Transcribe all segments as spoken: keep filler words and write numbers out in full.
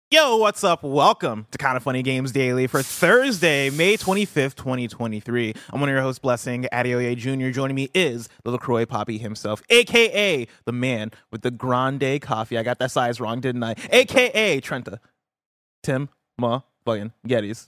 Yo, what's up? Welcome to Kind of Funny Games Daily for Thursday, May twenty-fifth, twenty twenty-three. I'm one of your hosts, Blessing Adeoye Junior Joining me is the LaCroix Poppy himself, a k a the man with the grande coffee. I got that size wrong, didn't I? a k a. Trenta. Tim Ma fucking Geddes.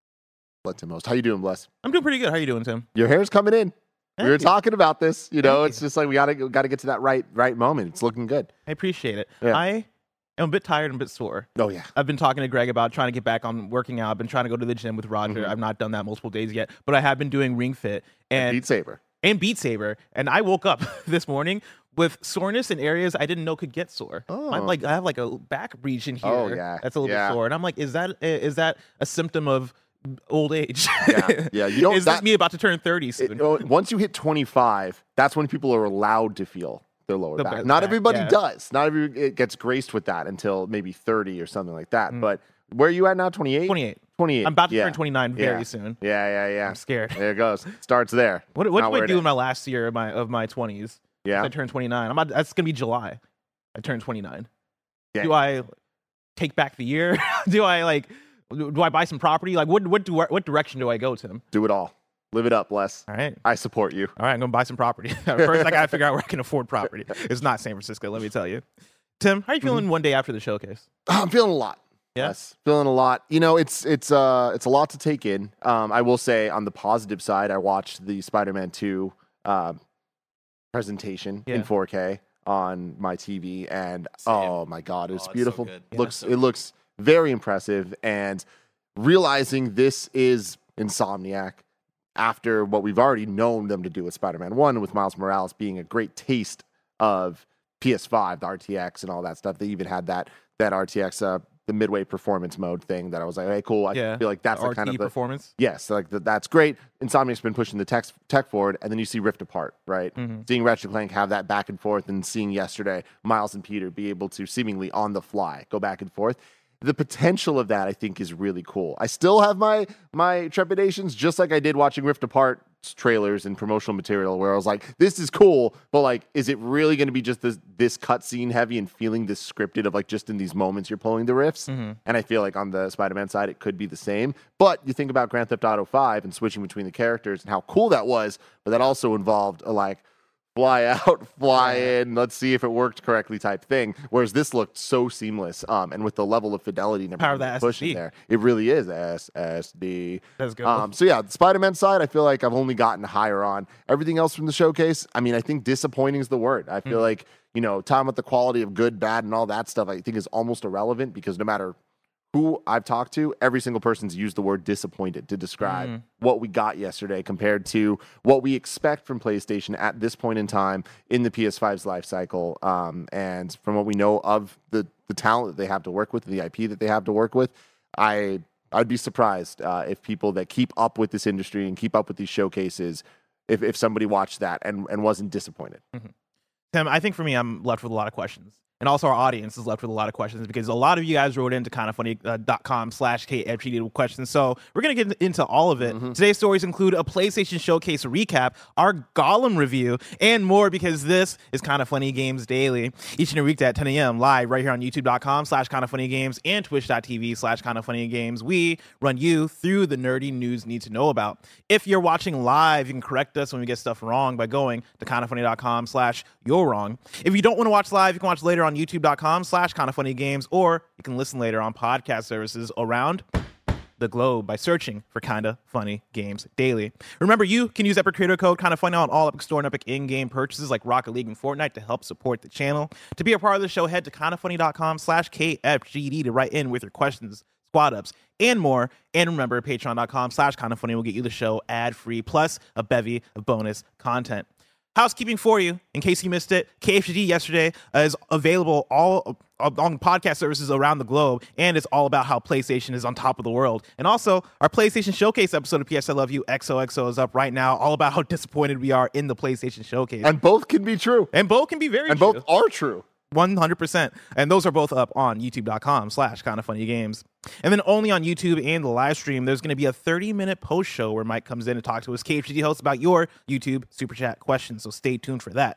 Let Tim host. How you doing, Bless? I'm doing pretty good. How you doing, Tim? Your hair's coming in. Thank we were you. talking about this. You know, Thank it's just like we gotta gotta get to that right right moment. It's looking good. I appreciate it. Yeah. I am a bit tired and a bit sore. Oh yeah. I've been talking to Greg about trying to get back on working out. I've been trying to go to the gym with Roger. Mhm. I've not done that multiple days yet, but I have been doing Ring Fit and Beat Saber. and Beat Saber, and I woke up this morning with soreness in areas I didn't know could get sore. Oh. I'm like, I have like a back region here Oh, yeah. that's a little Yeah. bit sore, and I'm like, is that is that a symptom of old age? Yeah. Yeah. You don't. is that, this me about to turn thirty soon? it- oh, once you hit twenty-five, that's when people are allowed to feel their lower The back. back, Not everybody yeah. does. Not every it gets graced with that until maybe thirty or something like that. Mm. But where are you at now? twenty-eight. twenty-eight. twenty-eight. I'm about to yeah. turn twenty-nine very Yeah. soon. Yeah. Yeah. Yeah. I'm scared. There it goes. Starts there. What what Not do I where do it in my last year of my of my twenties? Yeah. I turned twenty-nine. I'm about, that's gonna be July. I turned twenty-nine. Yeah. Do I take back the year? do I like? Do I buy some property? Like, what what do what direction do I go, Tim? Do it all. Live it up, Les. All right. I support you. All right, I'm gonna buy some property. First, I gotta figure out where I can afford property. It's not San Francisco, let me tell you. Tim, how are you feeling one day after the showcase? I'm feeling a lot. Yeah? Yes, feeling a lot. You know, it's it's uh it's a lot to take in. Um, I will say on the positive side, I watched the Spider-Man two uh, presentation Yeah. in four K on my T V, and Same. oh my god, it's Oh, it's so beautiful. good. Yeah, looks so it good. looks very impressive, and realizing this is Insomniac after what we've already known them to do with Spider-Man one, with Miles Morales being a great taste of P S five, the R T X, and all that stuff. They even had that that R T X, uh, the midway performance mode thing that I was like, hey, cool. I Yeah. feel like that's The the kind R T of the, performance. yes, like the, that's great. Insomniac's been pushing the tech tech forward, and then you see Rift Apart, right? Mhm. Seeing Ratchet and Clank have that back and forth, and seeing yesterday Miles and Peter be able to seemingly on the fly go back and forth. The potential of that, I think, is really cool. I still have my my trepidations, just like I did watching Rift Apart trailers and promotional material, where I was like, "This is cool," but like, is it really going to be just this this cutscene heavy and feeling this scripted of like just in these moments you're pulling the riffs? Mhm. And I feel like on the Spider-Man side, it could be the same. But you think about Grand Theft Auto five and switching between the characters and how cool that was, but that also involved a like fly out, fly Yeah. in, let's see if it worked correctly type thing. Whereas this looked so seamless, um, and with the level of fidelity and Power of everything the they're pushing S S D. there, it really is S S D. Let's go. Um, so yeah, the Spider-Man side, I feel like I've only gotten higher on. Everything else from the showcase, I mean, I think disappointing is the word. I feel Mm. like, you know, talking about the quality of good, bad, and all that stuff, I think is almost irrelevant, because no matter who I've talked to, every single person's used the word disappointed to describe Mm. what we got yesterday compared to what we expect from PlayStation at this point in time in the P S five's life cycle. Um, and from what we know of the, the talent that they have to work with, the I P that they have to work with, I, I'd be surprised uh, if people that keep up with this industry and keep up with these showcases, if, if somebody watched that and, and wasn't disappointed. Tim, I think for me, I'm left with a lot of questions. And also our audience is left with a lot of questions because a lot of you guys wrote into kindoffunny.com slash KFGD questions. So we're going to get into all of it. Mhm. Today's stories include a PlayStation Showcase recap, our Gollum review, and more, because this is Kind of Funny Games Daily. Each and every weekday at ten a.m. live right here on youtube.com slash Kind of Funny Games and twitch.tv slash Kind of Funny Games. We run you through the nerdy news you need to know about. If you're watching live, you can correct us when we get stuff wrong by going to kindoffunny.com slash you're wrong. If you don't want to watch live, you can watch later on youtube.com slash Kind of Funny Games, or you can listen later on podcast services around the globe by searching for Kinda Funny Games Daily. Remember, you can use Epic Creator Code Kinda Funny on all Epic Store and Epic in-game purchases like Rocket League and Fortnite to help support the channel. To be a part of the show, head to kindoffunny.com slash KFGD to write in with your questions, squad ups, and more. And remember, patreon.com slash Kinda Funny will get you the show ad-free, plus a bevy of bonus content. Housekeeping for you, in case you missed it, K F G D yesterday uh, is available all uh, on podcast services around the globe, and it's all about how PlayStation is on top of the world. And also, our PlayStation Showcase episode of P S I Love You X O X O is up right now, all about how disappointed we are in the PlayStation Showcase. And both can be true. And both can be very And true. both are true. one hundred percent. And those are both up on youtube.com slash kind of funny games. And then only on YouTube and the live stream, there's going to be a thirty minute post show where Mike comes in and talks to his K F G D host about your YouTube super chat questions. So stay tuned for that.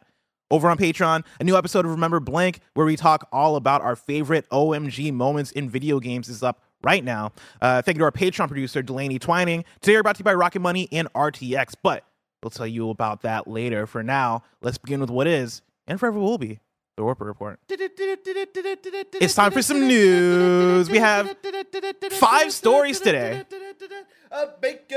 Over on Patreon, a new episode of Remember Blank, where we talk all about our favorite O M G moments in video games, is up right now. Uh, thank you to our Patreon producer, Delaney Twining. Today we're brought to you by Rocket Money and R T X, but we'll tell you about that later. For now, let's begin with what is, and forever will be, the Warper Report. It's time for some news. We have five stories today. A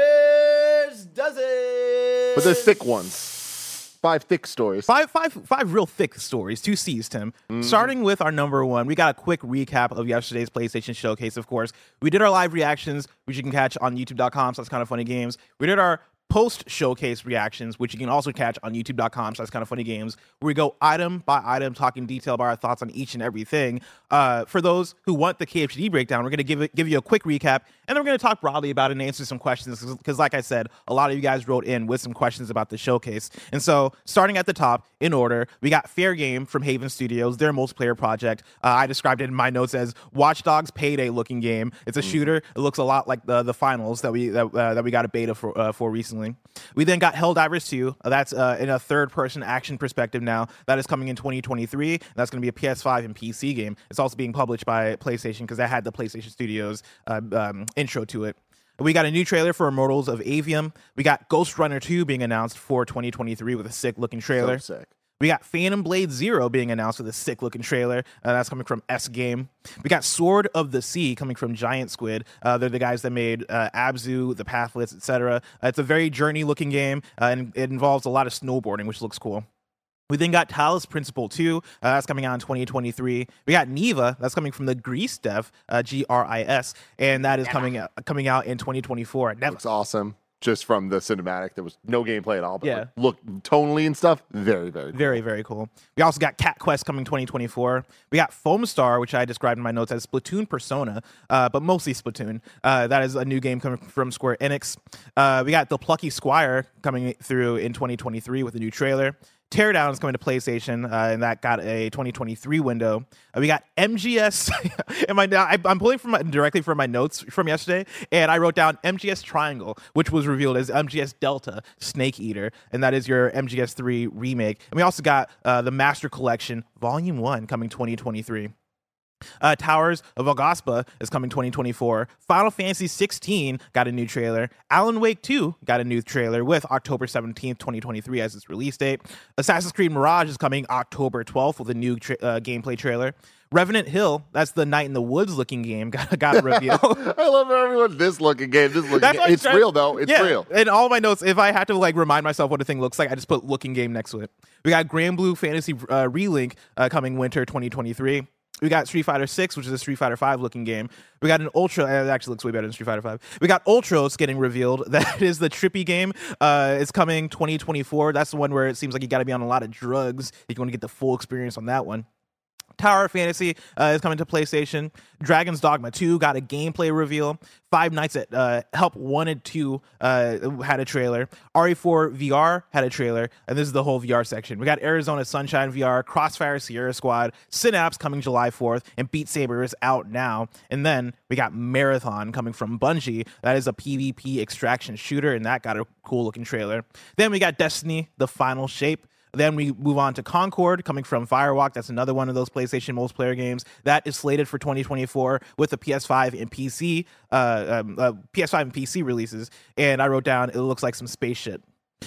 baker's dozen. But they're thick ones. Five thick stories. Five, five, five real thick stories. Two C's, Tim. Mm. Starting with our number one, we got a quick recap of yesterday's PlayStation Showcase, of course. We did our live reactions, which you can catch on YouTube dot com, so that's kind of funny games. We did our post-showcase reactions, which you can also catch on YouTube dot com, so that's kind of funny games, where we go item by item, talking detail about our thoughts on each and everything. Uh, for those who want the K H D breakdown, we're going to give it, give you a quick recap, and then we're going to talk broadly about it and answer some questions, because like I said, a lot of you guys wrote in with some questions about the showcase. And so, starting at the top, in order, we got Fair Game from Haven Studios, their multiplayer project. Uh, I described it in my notes as Watch Dogs Payday-looking game. It's a shooter. It looks a lot like the, the finals that we that, uh, that we got a beta for, uh, for recently. We then got Helldivers two. Uh, that's uh, in a third-person action perspective now. That is coming in twenty twenty-three. That's going to be a P S five and P C game. It's also being published by PlayStation because that had the PlayStation Studios uh, um, intro to it. We got a new trailer for Immortals of Avium. We got Ghost Runner two being announced for twenty twenty-three with a sick-looking trailer. So sick. We got Phantom Blade Zero being announced with a sick-looking trailer. Uh, that's coming from S Game. We got Sword of the Sea coming from Giant Squid. Uh, they're the guys that made uh, Abzu, The Pathless, et cetera. Uh, it's a very journey-looking game, uh, and it involves a lot of snowboarding, which looks cool. We then got Talos Principle two. Uh, that's coming out in twenty twenty-three. We got Niva. That's coming from the Grease dev, uh, G R I S, and that is coming out, coming out in twenty twenty-four. Never. Looks awesome. Just from the cinematic, there was no gameplay at all. But Yeah. like, look, tonally and stuff, very, very cool. Very, very cool. We also got Cat Quest coming twenty twenty-four. We got Foamstar, which I described in my notes as Splatoon Persona, uh, but mostly Splatoon. Uh, that is a new game coming from Square Enix. Uh, we got The Plucky Squire coming through in twenty twenty-three with a new trailer. Teardown is coming to PlayStation, uh, and that got a twenty twenty-three window. Uh, we got M G S. and my, I, I'm pulling from my, directly from my notes from yesterday, and I wrote down M G S Triangle, which was revealed as M G S Delta Snake Eater, and that is your M G S three remake. And we also got uh, the Master Collection Volume one coming twenty twenty-three. Uh, Towers of Agaspa is coming twenty twenty-four. Final Fantasy sixteen got a new trailer. Alan Wake two got a new trailer with October seventeenth, twenty twenty-three as its release date. Assassin's Creed Mirage is coming October twelfth with a new tra- uh, gameplay trailer. Revenant Hill, that's the Night in the Woods looking game, got, got a review. I love everyone. This looking game, this looking That's game. It's trying- real, though. It's yeah, real. In all my notes, if I had to like remind myself what a thing looks like, I just put looking game next to it. We got Grand Blue Fantasy uh, Relink uh, coming winter twenty twenty-three. We got Street Fighter six, which is a Street Fighter five looking game. We got an Ultra. It actually looks way better than Street Fighter five. We got Ultros getting revealed. That is the trippy game. Uh, it's coming twenty twenty-four. That's the one where it seems like you got to be on a lot of drugs if you want to get the full experience on that one. Tower of Fantasy uh, is coming to PlayStation. Dragon's Dogma two got a gameplay reveal. Five Nights at uh, Help one and two uh, had a trailer. R E four V R had a trailer. And this is the whole V R section. We got Arizona Sunshine V R, Crossfire Sierra Squad, Synapse coming July fourth, and Beat Saber is out now. And then we got Marathon coming from Bungie. That is a PvP extraction shooter, and that got a cool looking trailer. Then we got Destiny, The Final Shape. Then we move on to Concord, coming from Firewalk. That's another one of those PlayStation multiplayer games. That is slated for twenty twenty-four with the P S five and P C, uh, um, uh, P S five and P C releases. And I wrote down, it looks like some space shit.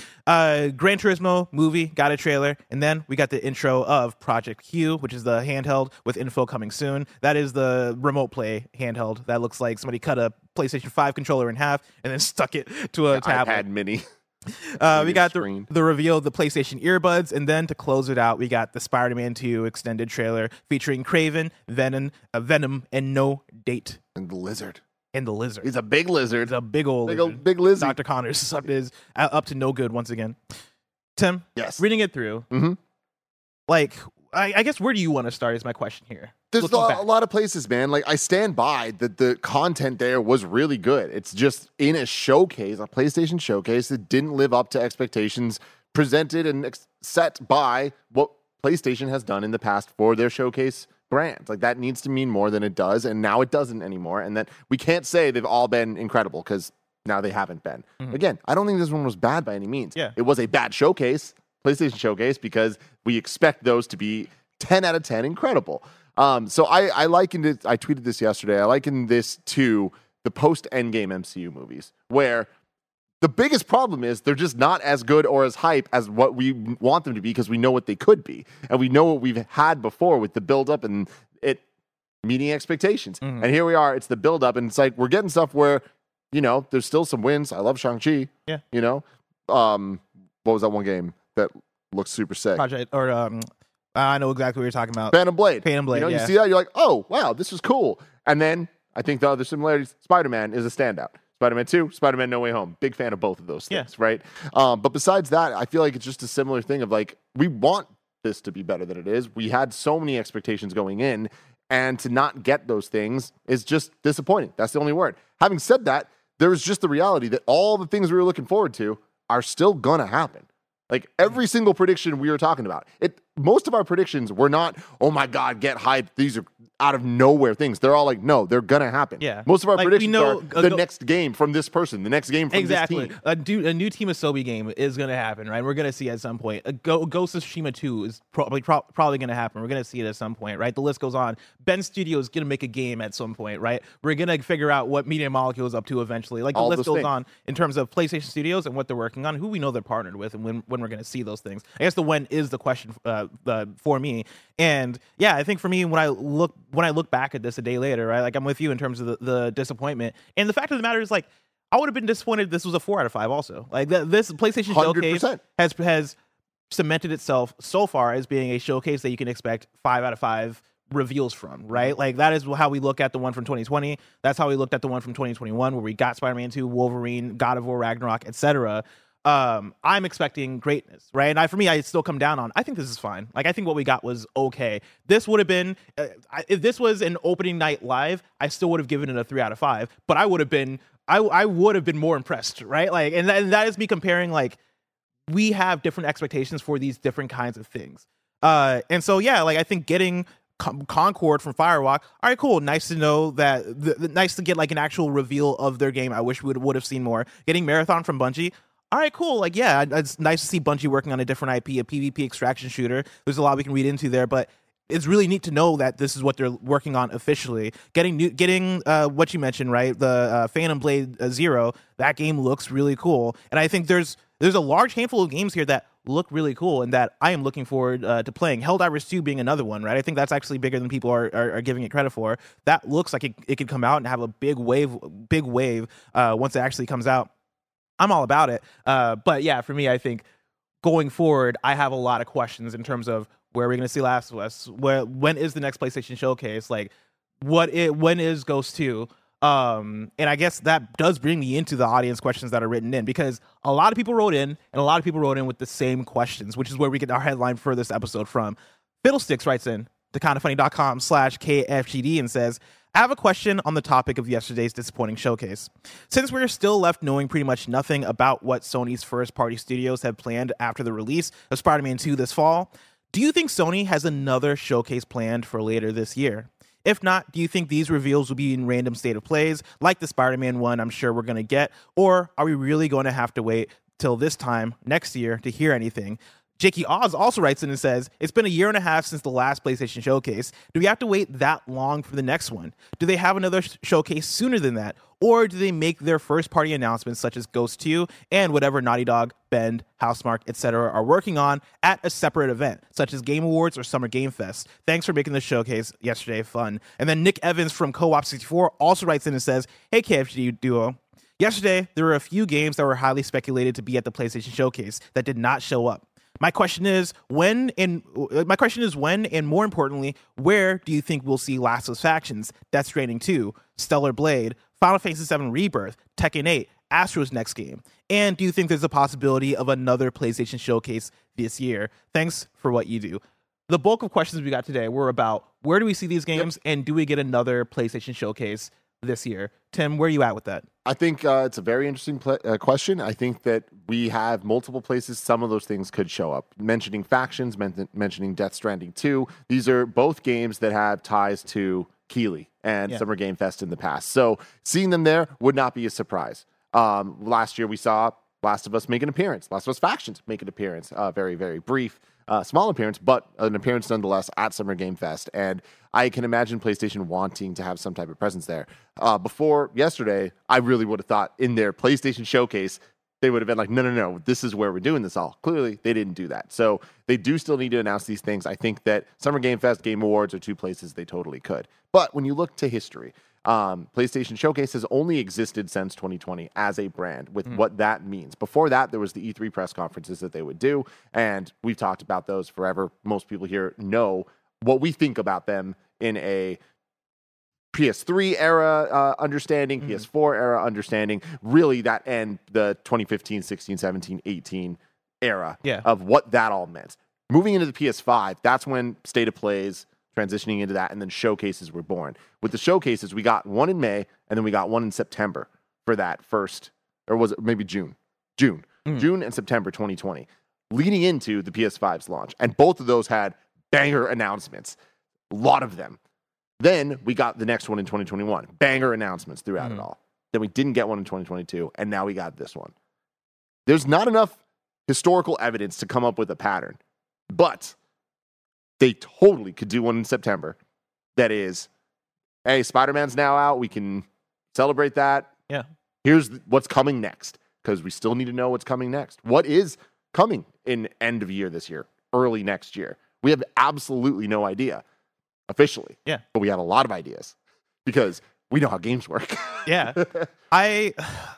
Uh, Gran Turismo movie got a trailer, and then we got the intro of Project Q, which is the handheld with info coming soon. That is the remote play handheld. That looks like somebody cut a PlayStation five controller in half and then stuck it to a tablet. iPad mini. Uh, we got the, the reveal of the PlayStation earbuds, and then to close it out, we got the Spider-Man two extended trailer featuring Kraven, Venom, uh, Venom, and No Date. And the lizard. And the lizard. He's a big lizard. He's a big old big, lizard. old, big lizard. Doctor Connors is up, is up to no good once again. Tim, yes. Reading it through, mm-hmm. like, I, I guess where do you want to start is my question here. There's a, a lot of places, man. Like, I stand by that the content there was really good. It's just in a showcase, a PlayStation showcase that didn't live up to expectations presented and ex- set by what PlayStation has done in the past for their showcase brands. Like, that needs to mean more than it does, and now it doesn't anymore. And that we can't say they've all been incredible because now they haven't been. Mm-hmm. Again, I don't think this one was bad by any means. Yeah. It was a bad showcase, PlayStation Showcase because we expect those to be ten out of ten incredible. Um, so I, I likened it, I tweeted this yesterday, I likened this to the post-Endgame M C U movies, where the biggest problem is they're just not as good or as hype as what we want them to be because we know what they could be. And we know what we've had before with the build-up and it meeting expectations. Mm-hmm. And here we are, it's the build-up, and it's like we're getting stuff where, you know, there's still some wins. I love Shang-Chi. Yeah. You know? Um, what was that one game that looks super sick? Project, or um, I know exactly what you're talking about. Phantom Blade. Phantom Blade, You know, yeah. you see that, you're like, oh, wow, this is cool. And then I think the other similarities, Spider-Man is a standout. Spider-Man two, Spider-Man No Way Home. Big fan of both of those things, yeah. right? Um, but besides that, I feel like it's just a similar thing of like, we want this to be better than it is. We had so many expectations going in, and to not get those things is just disappointing. That's the only word. Having said that, there's just the reality that all the things we were looking forward to are still going to happen. Like every single prediction we were talking about, it. Most of our predictions were not, oh my God, get hyped. These are out of nowhere things. They're all like, no, they're gonna happen. Yeah. Most of our like, predictions know, are the go- next game from this person, the next game from exactly. this team. A, du- a new Team Asobi game is gonna happen, right? We're gonna see at some point. A Go- Ghost of Tsushima two is probably pro- probably gonna happen. We're gonna see it at some point, right? The list goes on. Ben Studio is gonna make a game at some point, right? We're gonna figure out what Media Molecule is up to eventually. Like the all list goes things. on in terms of PlayStation Studios and what they're working on, who we know they're partnered with, and when when we're gonna see those things. I guess the when is the question uh, uh, for me. And yeah, I think for me, when I look when I look back at this a day later, right, like I'm with you in terms of the, the disappointment. And the fact of the matter is, like, I would have been disappointed if this was a four out of five. Also, like th- this PlayStation one hundred percent. Showcase has has cemented itself so far as being a showcase that you can expect five out of five reveals from, right? Like that is how we look at the one from twenty twenty. That's how we looked at the one from twenty twenty-one, where we got Spider-Man two, Wolverine, God of War, Ragnarok, et cetera. Um, I'm expecting greatness, right? And I, for me, I still come down on, I think this is fine. Like, I think what we got was okay. This would have been, uh, I, if this was an opening night live, I still would have given it a three out of five, but I would have been, I, I would have been more impressed, right? Like, and, th- and that is me comparing, like, we have different expectations for these different kinds of things. Uh, and so, yeah, like, I think getting Con- Concord from Firewalk, all right, cool. Nice to know that, the, the, nice to get, like, an actual reveal of their game. I wish we would, would have seen more. Getting Marathon from Bungie, all right, cool. Like, yeah, it's nice to see Bungie working on a different I P, a PvP extraction shooter. There's a lot we can read into there, but it's really neat to know that this is what they're working on officially. Getting new, getting uh, what you mentioned, right? The uh, Phantom Blade uh, Zero, that game looks really cool. And I think there's there's a large handful of games here that look really cool and that I am looking forward uh, to playing. Helldivers two being another one, right? I think that's actually bigger than people are, are, are giving it credit for. That looks like it, it could come out and have a big wave, big wave uh, once it actually comes out. I'm all about it. Uh, but yeah, for me, I think going forward, I have a lot of questions in terms of where are we going to see Last of Us? Where, when is the next PlayStation Showcase? Like, what? It, when is Ghost two? Um, and I guess that does bring me into the audience questions that are written in, because a lot of people wrote in, and a lot of people wrote in with the same questions, which is where we get our headline for this episode from. Fiddlesticks writes in to kindafunny.com slash KFGD and says, I have a question on the topic of yesterday's disappointing showcase. Since we're still left knowing pretty much nothing about what Sony's first-party studios have planned after the release of Spider-Man two this fall, do you think Sony has another showcase planned for later this year? If not, do you think these reveals will be in random state of plays, like the Spider-Man one I'm sure we're going to get, or are we really going to have to wait till this time next year to hear anything? Jakey Oz also writes in and says, it's been a year and a half since the last PlayStation Showcase. Do we have to wait that long for the next one? Do they have another sh- showcase sooner than that? Or do they make their first-party announcements, such as Ghost two and whatever Naughty Dog, Bend, Housemarque, et cetera are working on at a separate event, such as Game Awards or Summer Game Fest? Thanks for making the showcase yesterday fun. And then Nick Evans from Co-op sixty-four also writes in and says, hey, K F G D Duo. Yesterday, there were a few games that were highly speculated to be at the PlayStation Showcase that did not show up. My question is when and my question is when and more importantly, where do you think we'll see Last of Us Factions, Death Stranding two, Stellar Blade, Final Fantasy seven Rebirth, Tekken eight, Astro's next game? And do you think there's a possibility of another PlayStation Showcase this year? Thanks for what you do. The bulk of questions we got today were about where do we see these games, yep, and do we get another PlayStation Showcase this year? Tim, where are you at with that? I think uh, it's a very interesting pl- uh, question. I think that we have multiple places some of those things could show up. Mentioning Factions, men- mentioning Death Stranding two. These are both games that have ties to Keighley and yeah. Summer Game Fest in the past. So seeing them there would not be a surprise. Um, last year we saw Last of Us make an appearance. Last of Us Factions make an appearance. Uh, very, very brief, uh, small appearance, but an appearance nonetheless at Summer Game Fest. And I can imagine PlayStation wanting to have some type of presence there. Uh, before yesterday, I really would have thought in their PlayStation Showcase, they would have been like, no, no, no, this is where we're doing this all. Clearly, they didn't do that. So they do still need to announce these things. I think that Summer Game Fest, Game Awards are two places they totally could. But when you look to history, um, PlayStation Showcase has only existed since twenty twenty as a brand with mm. what that means. Before that, there was the E three press conferences that they would do, and we've talked about those forever. Most people here know what we think about them in a P S three era uh, understanding, mm-hmm. P S four era understanding, really that end the twenty fifteen, sixteen, seventeen, eighteen era yeah. of what that all meant. Moving into the P S five, that's when State of Plays, transitioning into that, and then showcases were born. With the showcases, we got one in May, and then we got one in September for that first, or was it maybe June? June. Mm-hmm. June and September twenty twenty, leading into the P S five's launch. And both of those had banger announcements, a lot of them. Then we got the next one in twenty twenty-one. Banger announcements throughout mm-hmm. it all. Then we didn't get one in twenty twenty-two, and now we got this one. There's not enough historical evidence to come up with a pattern, but they totally could do one in September. That is, hey, Spider-Man's now out. We can celebrate that. Yeah. Here's what's coming next, because we still need to know what's coming next. What is coming in end of year this year, early next year? We have absolutely no idea. Officially. Yeah. But we have a lot of ideas because we know how games work. yeah. I,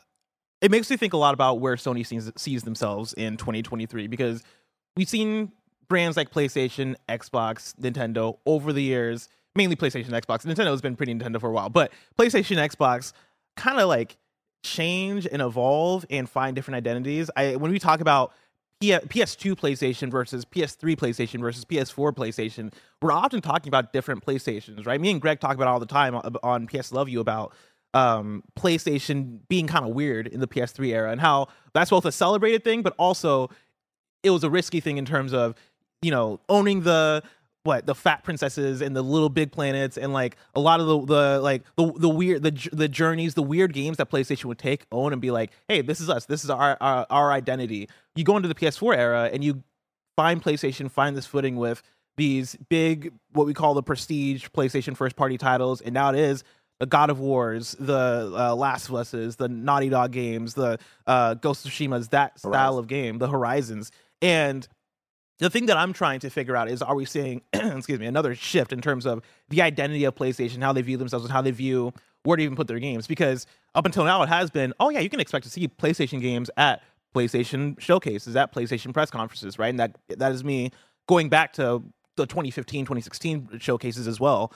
it makes me think a lot about where Sony sees, sees themselves in twenty twenty-three, because we've seen brands like PlayStation, Xbox, Nintendo over the years, mainly PlayStation, Xbox. Nintendo has been pretty Nintendo for a while, but PlayStation, Xbox kind of like change and evolve and find different identities. I, when we talk about P S two PlayStation versus P S three PlayStation versus P S four PlayStation, we're often talking about different PlayStations, right? Me and Greg talk about it all the time on P S Love You about um, PlayStation being kind of weird in the P S three era, and how that's both a celebrated thing, but also it was a risky thing in terms of, you know, owning the what the fat princesses and the little big planets, and like a lot of the the like the the weird the the journeys, the weird games that PlayStation would take, own, and be like, hey, this is us, this is our our, our identity. You go into the P S four era and you find PlayStation find this footing with these big, what we call the prestige PlayStation first party titles, and now it is the God of Wars, the uh, Last of Us's, the Naughty Dog games, the uh, Ghost of Tsushima's, that style Horizon. of game, the Horizons. And the thing that I'm trying to figure out is, are we seeing, excuse me, another shift in terms of the identity of PlayStation, how they view themselves, and how they view where to even put their games? Because up until now, it has been, oh yeah, you can expect to see PlayStation games at PlayStation showcases, at PlayStation press conferences, right? And that that is me going back to the twenty fifteen, twenty sixteen showcases as well.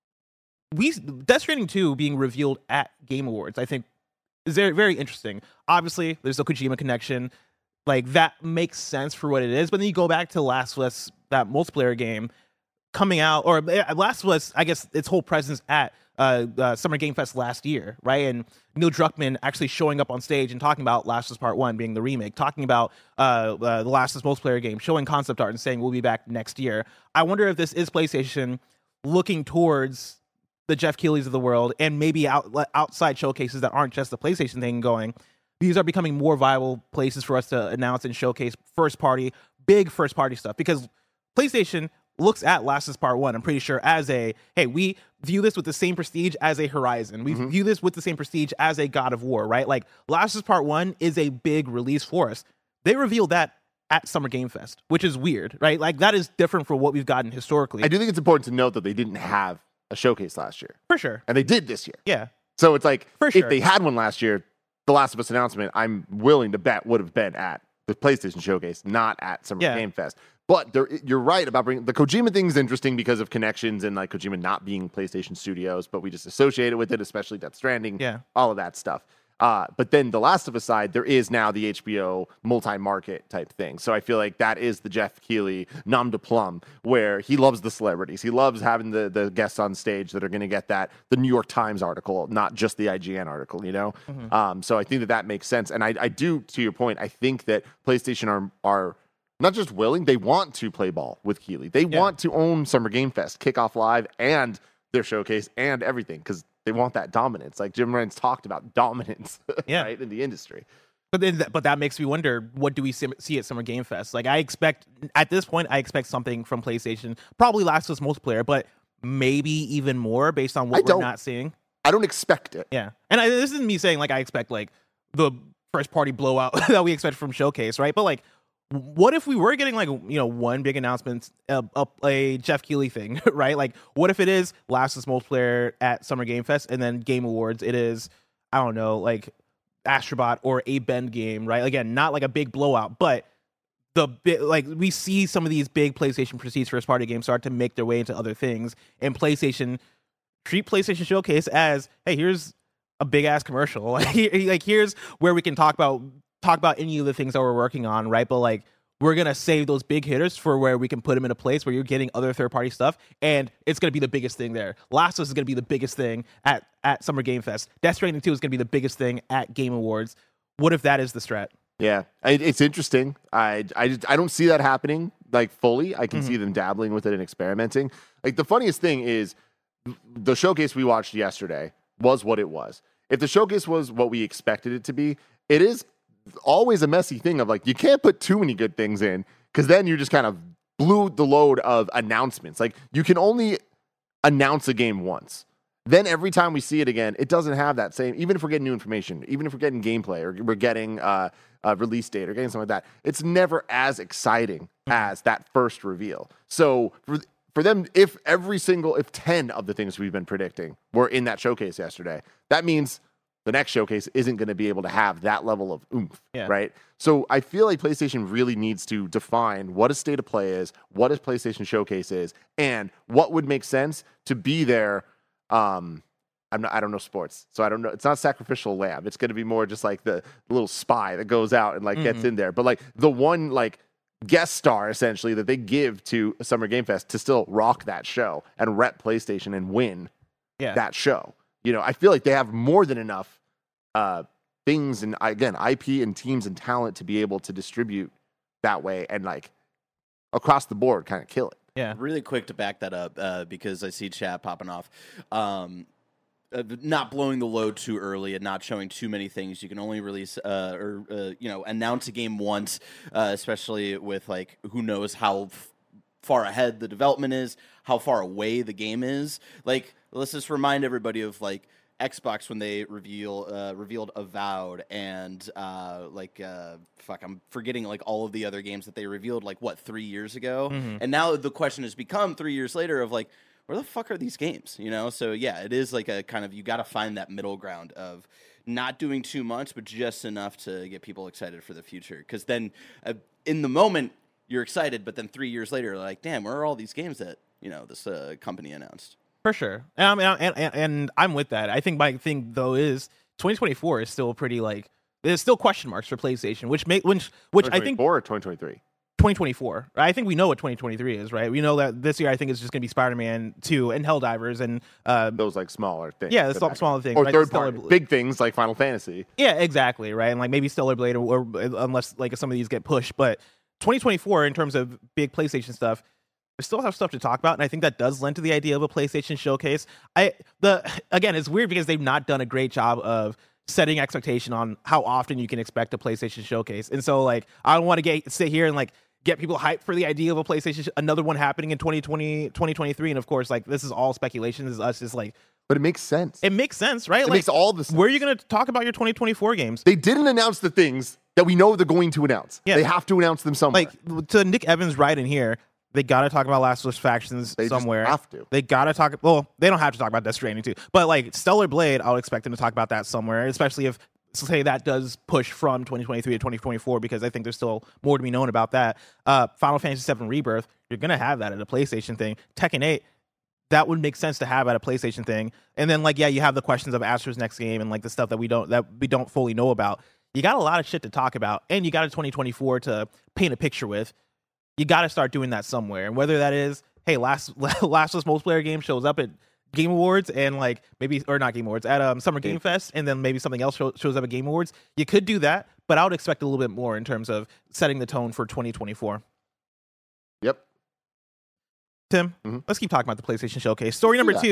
We Death Stranding two being revealed at Game Awards, I think, is very, very interesting. Obviously, there's a Kojima connection. Like, that makes sense for what it is. But then you go back to Last of Us, that multiplayer game coming out, or Last of Us, I guess, its whole presence at uh, uh, Summer Game Fest last year, right? And Neil Druckmann actually showing up on stage and talking about Last of Us Part one being the remake, talking about uh, uh, the Last of Us multiplayer game, showing concept art and saying we'll be back next year. I wonder if this is PlayStation looking towards the Jeff Keighley's of the world, and maybe out, outside showcases that aren't just the PlayStation thing going, these are becoming more viable places for us to announce and showcase first party, big first party stuff. Because PlayStation looks at Last of Us Part one, I'm pretty sure, as a, hey, we view this with the same prestige as a Horizon. We mm-hmm. view this with the same prestige as a God of War, right? Like, Last of Us Part one is a big release for us. They revealed that at Summer Game Fest, which is weird, right? Like, that is different from what we've gotten historically. I do think it's important to note that they didn't have a showcase last year. For sure. And they did this year. Yeah. So it's like, For if sure. they had one last year, the Last of Us announcement, I'm willing to bet, would have been at the PlayStation Showcase, not at Summer yeah. Game Fest. But there, you're right about bringing the Kojima thing is interesting because of connections and like Kojima not being PlayStation Studios, but we just associate it with it, especially Death Stranding, yeah. all of that stuff. Uh, but then the Last of Us side, there is now the H B O multi-market type thing. So I feel like that is the Jeff Keighley nom de plume, where he loves the celebrities. He loves having the, the guests on stage that are going to get that, the New York Times article, not just the I G N article, you know? Mm-hmm. Um, so I think that that makes sense. And I, I do, to your point, I think that PlayStation are are not just willing, they want to play ball with Keighley. They yeah. want to own Summer Game Fest, Kickoff Live, and their showcase, and everything, because they want that dominance. Like Jim Ryan's talked about dominance yeah. right, in the industry. But then, th- but that makes me wonder, what do we sim- see at Summer Game Fest? Like, I expect at this point, I expect something from PlayStation, probably Last of Us multiplayer, but maybe even more based on what I we're don't- not seeing. I don't expect it. Yeah, and I, this isn't me saying like I expect like the first party blowout that we expect from Showcase, right? But like, what if we were getting like, you know, one big announcement, uh, a, a Jeff Keighley thing, right? Like, what if it is Last of Us multiplayer at Summer Game Fest, and then Game Awards it is, I don't know, like Astrobot or a Bend game, right? Again, not like a big blowout, but the bit like we see some of these big PlayStation Prestige first party games start to make their way into other things, and PlayStation treat PlayStation Showcase as, hey, here's a big ass commercial, like, like here's where we can talk about talk about any of the things that we're working on, right? But like, we're gonna save those big hitters for where we can put them in a place where you're getting other third party stuff, and it's gonna be the biggest thing there. Last of Us is gonna be the biggest thing at at Summer Game Fest. Death Stranding two is gonna be the biggest thing at Game Awards. What if that is the strat? Yeah, I- it's interesting. I I just, I don't see that happening like fully. I can Mhm. see them dabbling with it and experimenting. Like the funniest thing is the showcase we watched yesterday was what it was. If the showcase was what we expected it to be, it is always a messy thing of like, you can't put too many good things in because then you just kind of blew the load of announcements. Like you can only announce a game once. Then every time we see it again, it doesn't have that same, even if we're getting new information, even if we're getting gameplay or we're getting uh, a release date or getting something like that, it's never as exciting as that first reveal. So for, for them, if every single, if ten of the things we've been predicting were in that showcase yesterday, that means the next showcase isn't going to be able to have that level of oomph, Yeah. right? So I feel like PlayStation really needs to define what a state of play is, what a PlayStation Showcase is, and what would make sense to be there. Um, I'm not, I don't know sports, so I don't know. It's not sacrificial lamb. It's going to be more just like the little spy that goes out and like Mhm. gets in there. But like the one like guest star essentially that they give to Summer Game Fest to still rock that show and rep PlayStation and win Yeah. that show. You know, I feel like they have more than enough uh, things and again I P and teams and talent to be able to distribute that way and like across the board kind of kill it. Yeah. Really quick to back that up uh, because I see chat popping off. Um, uh, not blowing the load too early and not showing too many things. You can only release uh, or uh, you know announce a game once, uh, especially with like who knows how f- far ahead the development is, how far away the game is. Like let's just remind everybody of like Xbox when they reveal uh, revealed Avowed and uh, like uh, fuck, I'm forgetting like all of the other games that they revealed like what three years ago, Mhm. and now the question has become three years later of like where the fuck are these games? You know, so yeah, it is like a kind of you got to find that middle ground of not doing too much but just enough to get people excited for the future. Because then uh, in the moment you're excited, but then three years later, like damn, where are all these games that you know this uh, company announced? For sure. And, I mean, and, and, and I'm with that. I think my thing, though, is twenty twenty-four is still pretty, like, there's still question marks for PlayStation, which make which, which I think or twenty twenty-three twenty twenty-four. I think we know what twenty twenty-three is, right? We know that this year I think it's just going to be Spider-Man two and Helldivers and, uh, those like smaller things. yeah, the that small, back- smaller things. or right? third Stellar party Bl- big things like Final Fantasy. Yeah, exactly, right? And, like, maybe Stellar Blade or, or unless, like, some of these get pushed. But twenty twenty-four, in terms of big PlayStation stuff, we still have stuff to talk about, and I think that does lend to the idea of a PlayStation Showcase. I the again, it's weird because they've not done a great job of setting expectation on how often you can expect a PlayStation Showcase, and so like I don't want to get sit here and like get people hyped for the idea of a PlayStation, another one happening in twenty twenty, twenty twenty-three, and of course, like this is all speculation. This is us just like But it makes sense. it makes sense, right? It like makes all the sense. where are you going to talk about your twenty twenty-four games? They didn't announce the things that we know they're going to announce. Yeah. They have to announce them somewhere. Like to Nick Evans right in here, they got to talk about Last of Us Factions They just somewhere. have to. They got to talk. Well, they don't have to talk about Death Stranding too, but like Stellar Blade, I'll expect them to talk about that somewhere, especially if say that does push from twenty twenty-three to twenty twenty-four, because I think there's still more to be known about that. Uh, Final Fantasy seven Rebirth, you're gonna have that at a PlayStation thing. Tekken eight, that would make sense to have at a PlayStation thing. And then like yeah, you have the questions of Astro's next game and like the stuff that we don't that we don't fully know about. You got a lot of shit to talk about, and you got a twenty twenty-four to paint a picture with. You got to start doing that somewhere, and whether that is, hey, last last of Us multiplayer game shows up at Game Awards, and like maybe or not Game Awards at um Summer Game Fest, and then maybe something else show, shows up at Game Awards. You could do that, but I would expect a little bit more in terms of setting the tone for twenty twenty-four. Yep. Tim, Mhm. let's keep talking about the PlayStation Showcase. Story number Yeah. two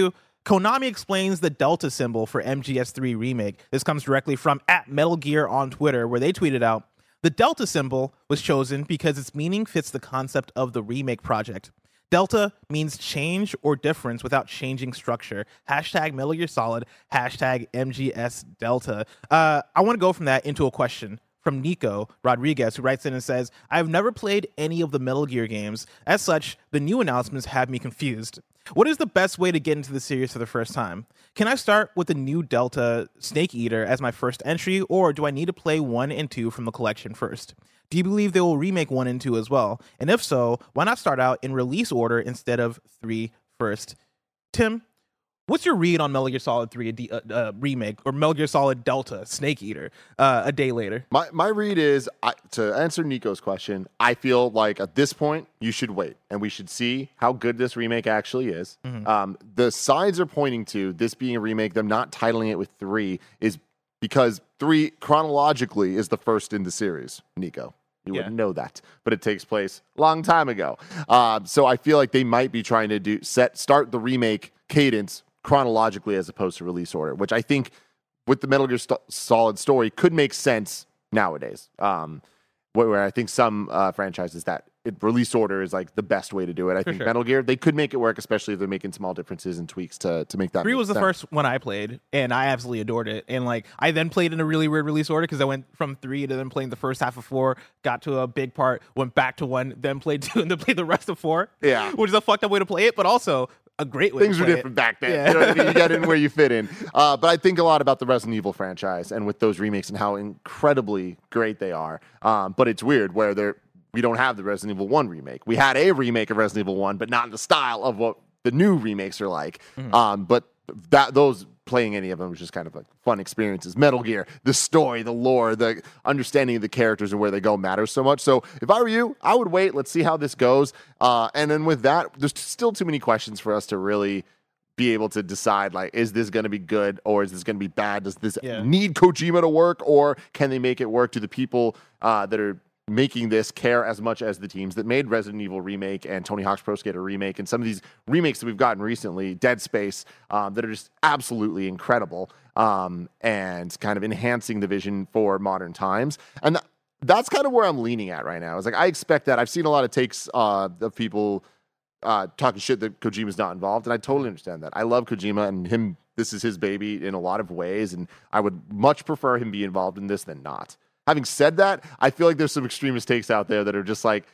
Konami explains the Delta symbol for M G S three Remake. This comes directly from at Metal Gear on Twitter, where they tweeted out, the Delta symbol was chosen because its meaning fits the concept of the Remake project. Delta means change or difference without changing structure. Hashtag Metal Gear Solid, hashtag M G S Delta. Uh, I want to go from that into a question from Nico Rodriguez, who writes in and says, I've never played any of the Metal Gear games. As such, the new announcements have me confused. What is the best way to get into the series for the first time? Can I start with the new Delta Snake Eater as my first entry, or do I need to play one and two from the collection first? Do you believe they will remake one and two as well? And if so, why not start out in release order instead of three first? Tim, what's your read on Metal Gear Solid three uh, uh, remake, or Metal Gear Solid Delta Snake Eater uh, a day later? My my read is, I, to answer Nico's question, I feel like at this point you should wait and we should see how good this remake actually is. Mm-hmm. Um, the signs are pointing to this being a remake. Them not titling it with three is because three chronologically is the first in the series. Nico, you yeah. wouldn't know that, but it takes place a long time ago. Uh, so I feel like they might be trying to do set start the remake cadence chronologically as opposed to release order, which I think with the Metal Gear St- Solid story could make sense nowadays. Um, where, where I think some uh, franchises that it, release order is like the best way to do it. I For think sure. Metal Gear, they could make it work, especially if they're making small differences and tweaks to, to make that. Three was sense. the first one I played, and I absolutely adored it. And like I then played in a really weird release order because I went from three to then playing the first half of four, got to a big part, went back to one, then played two, and then played the rest of four. Yeah, which is a fucked up way to play it, but also a great way. Things to were play different it. back then. Yeah. You know what I mean? You get in where you fit in. Uh, but I think a lot about the Resident Evil franchise and with those remakes and how incredibly great they are. Um, but it's weird where they're we don't have the Resident Evil one remake. We had a remake of Resident Evil one, but not in the style of what the new remakes are like. Mm-hmm. Um, but that those playing any of them was just kind of like fun experiences. Metal Gear, the story, the lore, the understanding of the characters and where they go matters so much. So if I were you, I would wait. Let's see how this goes. Uh, and then with that, there's still too many questions for us to really be able to decide, like, is this going to be good or is this going to be bad? Does this yeah. need Kojima to work, or can they make it work? Do the people uh, that are making this care as much as the teams that made Resident Evil Remake and Tony Hawk's Pro Skater Remake and some of these remakes that we've gotten recently, Dead Space, um, that are just absolutely incredible um, and kind of enhancing the vision for modern times. And th- that's kind of where I'm leaning at right now. It's like, I expect that. I've seen a lot of takes uh, of people uh, talking shit that Kojima's not involved, and I totally understand that. I love Kojima, and him, this is his baby in a lot of ways, and I would much prefer him be involved in this than not. Having said that, I feel like there's some extremist takes out there that are just like,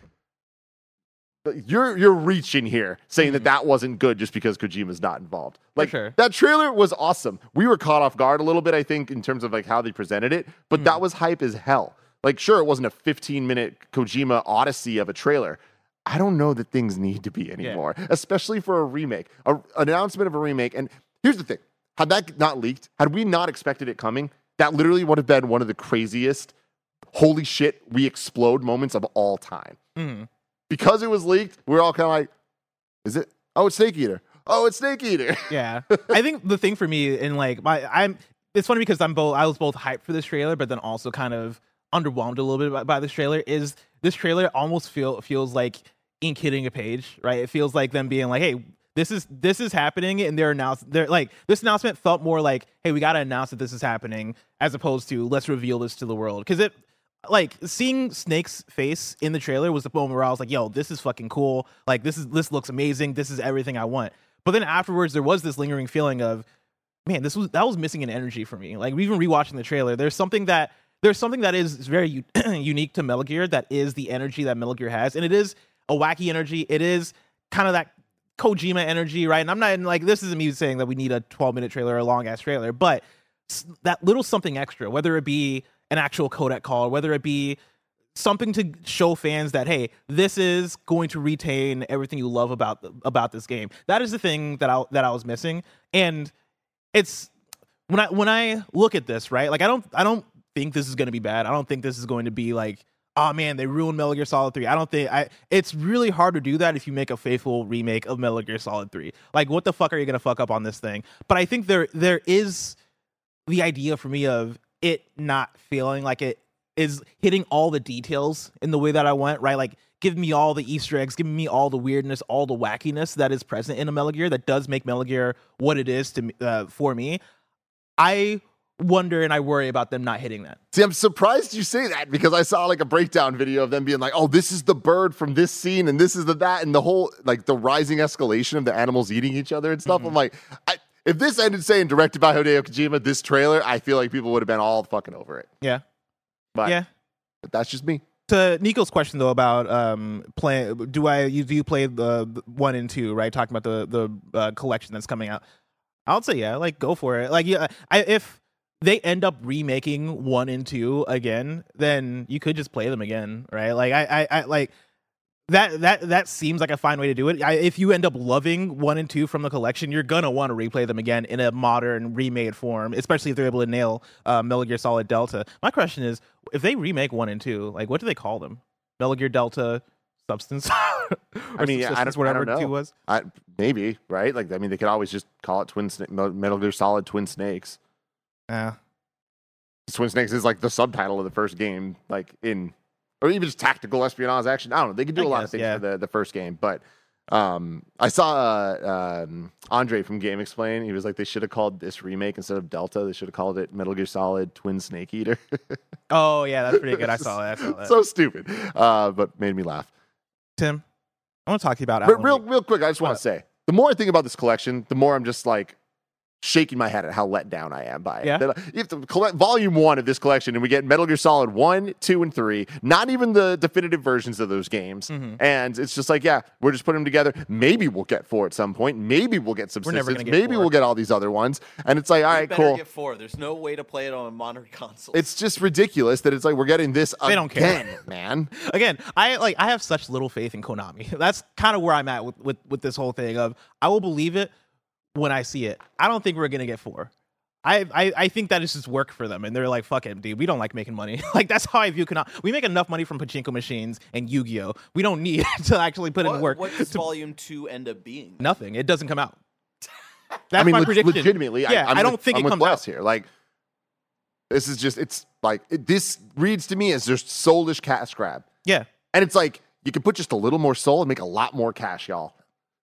you're you're reaching here, saying that that wasn't good just because Kojima's not involved. Like, sure. That trailer was awesome. We were caught off guard a little bit, I think, in terms of like how they presented it, but mm. that was hype as hell. Like, sure, it wasn't a fifteen-minute Kojima odyssey of a trailer. I don't know that things need to be anymore, yeah. especially for a remake, a, an announcement of a remake. And here's the thing. Had that not leaked, had we not expected it coming, that literally would have been one of the craziest holy shit, we explode moments of all time. Mm. Because it was leaked, we we're all kind of like, is it? Oh, it's Snake Eater. Oh, it's Snake Eater. Yeah. I think the thing for me, in like, my, I'm, it's funny because I'm both, I was both hyped for this trailer, but then also kind of underwhelmed a little bit by, by this trailer, is this trailer almost feel feels like ink hitting a page, right? It feels like them being like, hey, This is this is happening, and they're announced. They're like, this announcement felt more like, hey, we gotta announce that this is happening, as opposed to let's reveal this to the world. Because it, like, seeing Snake's face in the trailer was the moment where I was like, yo, this is fucking cool. Like, this is this looks amazing. This is everything I want. But then afterwards, there was this lingering feeling of, man, this was that was missing an energy for me. Like, even rewatching the trailer, there's something that there's something that is very u- unique to Metal Gear, that is the energy that Metal Gear has, and it is a wacky energy. It is kind of that Kojima energy, right? And I'm not like, this isn't me saying that we need a twelve minute trailer or a long ass trailer, but that little something extra, whether it be an actual codec call, whether it be something to show fans that, hey, this is going to retain everything you love about about this game. That is the thing that I that I was missing. And it's when I when I look at this, right? Like, I don't I don't think this is going to be bad. I don't think this is going to be like, oh man, they ruined Metal Gear Solid three. I don't think I it's really hard to do that if you make a faithful remake of Metal Gear Solid three. Like, what the fuck are you gonna fuck up on this thing? But I think there there is the idea for me of it not feeling like it is hitting all the details in the way that I want, right? Like, give me all the Easter eggs, give me all the weirdness, all the wackiness that is present in a Metal Gear that does make Metal Gear what it is to me, uh, for me. I wonder and I worry about them not hitting that. See, I'm surprised you say that because I saw like a breakdown video of them being like, oh, this is the bird from this scene and this is the that and the whole like the rising escalation of the animals eating each other and stuff. Mm-hmm. I'm like, I, if this ended saying directed by Hideo Kojima, this trailer, I feel like people would have been all fucking over it. Yeah. But, yeah. but that's just me. To Nico's question though about um play, do I you do you play the, the one and two, right? Talking about the the uh, collection that's coming out. I'll say yeah, like go for it. Like yeah, I, if they end up remaking one and two again, then you could just play them again, right? Like I, I, I like that. That that seems like a fine way to do it. I, if you end up loving one and two from the collection, you're gonna want to replay them again in a modern remade form, especially if they're able to nail uh, Metal Gear Solid Delta. My question is, if they remake one and two, like what do they call them? Metal Gear Delta Substance? I mean, yeah, I don't, whatever I don't know. two was. I, maybe right. Like I mean, they could always just call it Twin Sna- Metal Gear Solid Twin Snakes. Yeah. Twin Snakes is like the subtitle of the first game, like in, or even just tactical espionage action. I don't know. They could do I a lot guess, of things yeah. for the, the first game, but um, I saw uh, um, Andre from Game Explain. He was like, they should have called this remake instead of Delta. They should have called it Metal Gear Solid Twin Snake Eater. Oh yeah, that's pretty good. I saw that. I saw that. So stupid, uh, but made me laugh. Tim, I want to talk to you about But Alan real, Wake. real quick. I just want to say, the more I think about this collection, the more I'm just like shaking my head at how let down I am by it. Yeah. That, uh, you have to collect volume one of this collection, and we get Metal Gear Solid one, two, and three. Not even the definitive versions of those games. Mm-hmm. And it's just like, yeah, we're just putting them together. Maybe we'll get four at some point. Maybe we'll get We're never Subsistence. gonna get Maybe four. we'll get all these other ones. And it's like, all You right, better cool. Get four. There's no way to play it on a modern console. It's just ridiculous that it's like we're getting this They don't care. again, man. Again, I like I have such little faith in Konami. That's kind of where I'm at with, with with this whole thing of I will believe it when I see it. I don't think we're gonna get four. I, I, I think that is just work for them, and they're like, "Fuck it, dude. We don't like making money." Like that's how I view Konami. We make enough money from pachinko machines and Yu-Gi-Oh. We don't need to actually put what, in work. What does to- Volume Two end up being? Nothing. It doesn't come out. That's I mean, my leg- prediction. legitimately, yeah, I, I'm I don't with, think I'm it with comes Wes out. here. Like, this is just, it's like, it, this reads to me as just soulish cash grab. Yeah. And it's like, you can put just a little more soul and make a lot more cash, y'all.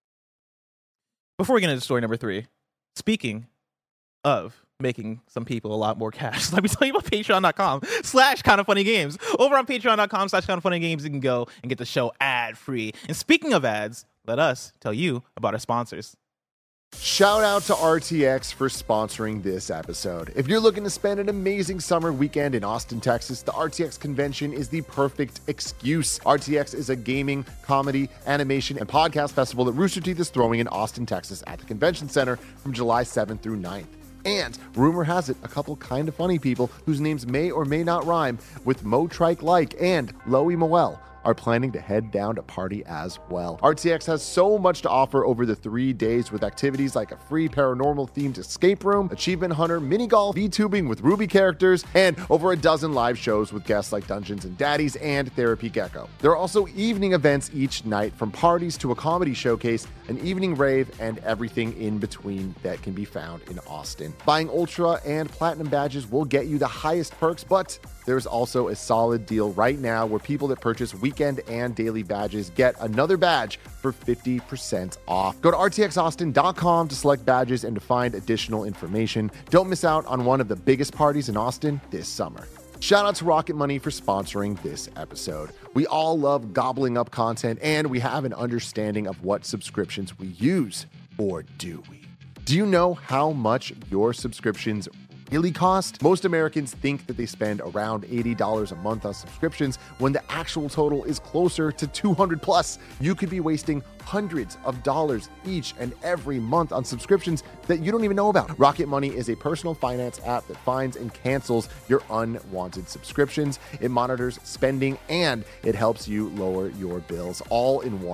Before we get into story number three, speaking of making some people a lot more cash, let me tell you about patreon.com slash kind of funny games. Over on patreon.com slash kind of funny games, you can go and get the show ad free. And speaking of ads, let us tell you about our sponsors. Shout out to R T X for sponsoring this episode. If you're looking to spend an amazing summer weekend in Austin, Texas, the R T X convention is the perfect excuse. R T X is a gaming, comedy, animation, and podcast festival that Rooster Teeth is throwing in Austin, Texas at the convention center from July seventh through ninth. And rumor has it, a couple kind of funny people whose names may or may not rhyme with Mo Trike Like and Loey Moel are planning to head down to party as well. R T X has so much to offer over the three days with activities like a free paranormal themed escape room, achievement hunter, mini golf, VTubing with Ruby characters, and over a dozen live shows with guests like Dungeons and Daddies and Therapy Gecko. There are also evening events each night, from parties to a comedy showcase, an evening rave, and everything in between that can be found in Austin. Buying Ultra and Platinum badges will get you the highest perks, but there's also a solid deal right now where people that purchase weekend and daily badges get another badge for fifty percent off. Go to R T X Austin dot com to select badges and to find additional information. Don't miss out on one of the biggest parties in Austin this summer. Shout out to Rocket Money for sponsoring this episode. We all love gobbling up content, and we have an understanding of what subscriptions we use, or do we? Do you know how much your subscriptions really cost? Most Americans think that they spend around eighty dollars a month on subscriptions when the actual total is closer to two hundred plus. You could be wasting hundreds of dollars each and every month on subscriptions that you don't even know about. Rocket Money is a personal finance app that finds and cancels your unwanted subscriptions. It monitors spending and it helps you lower your bills all in one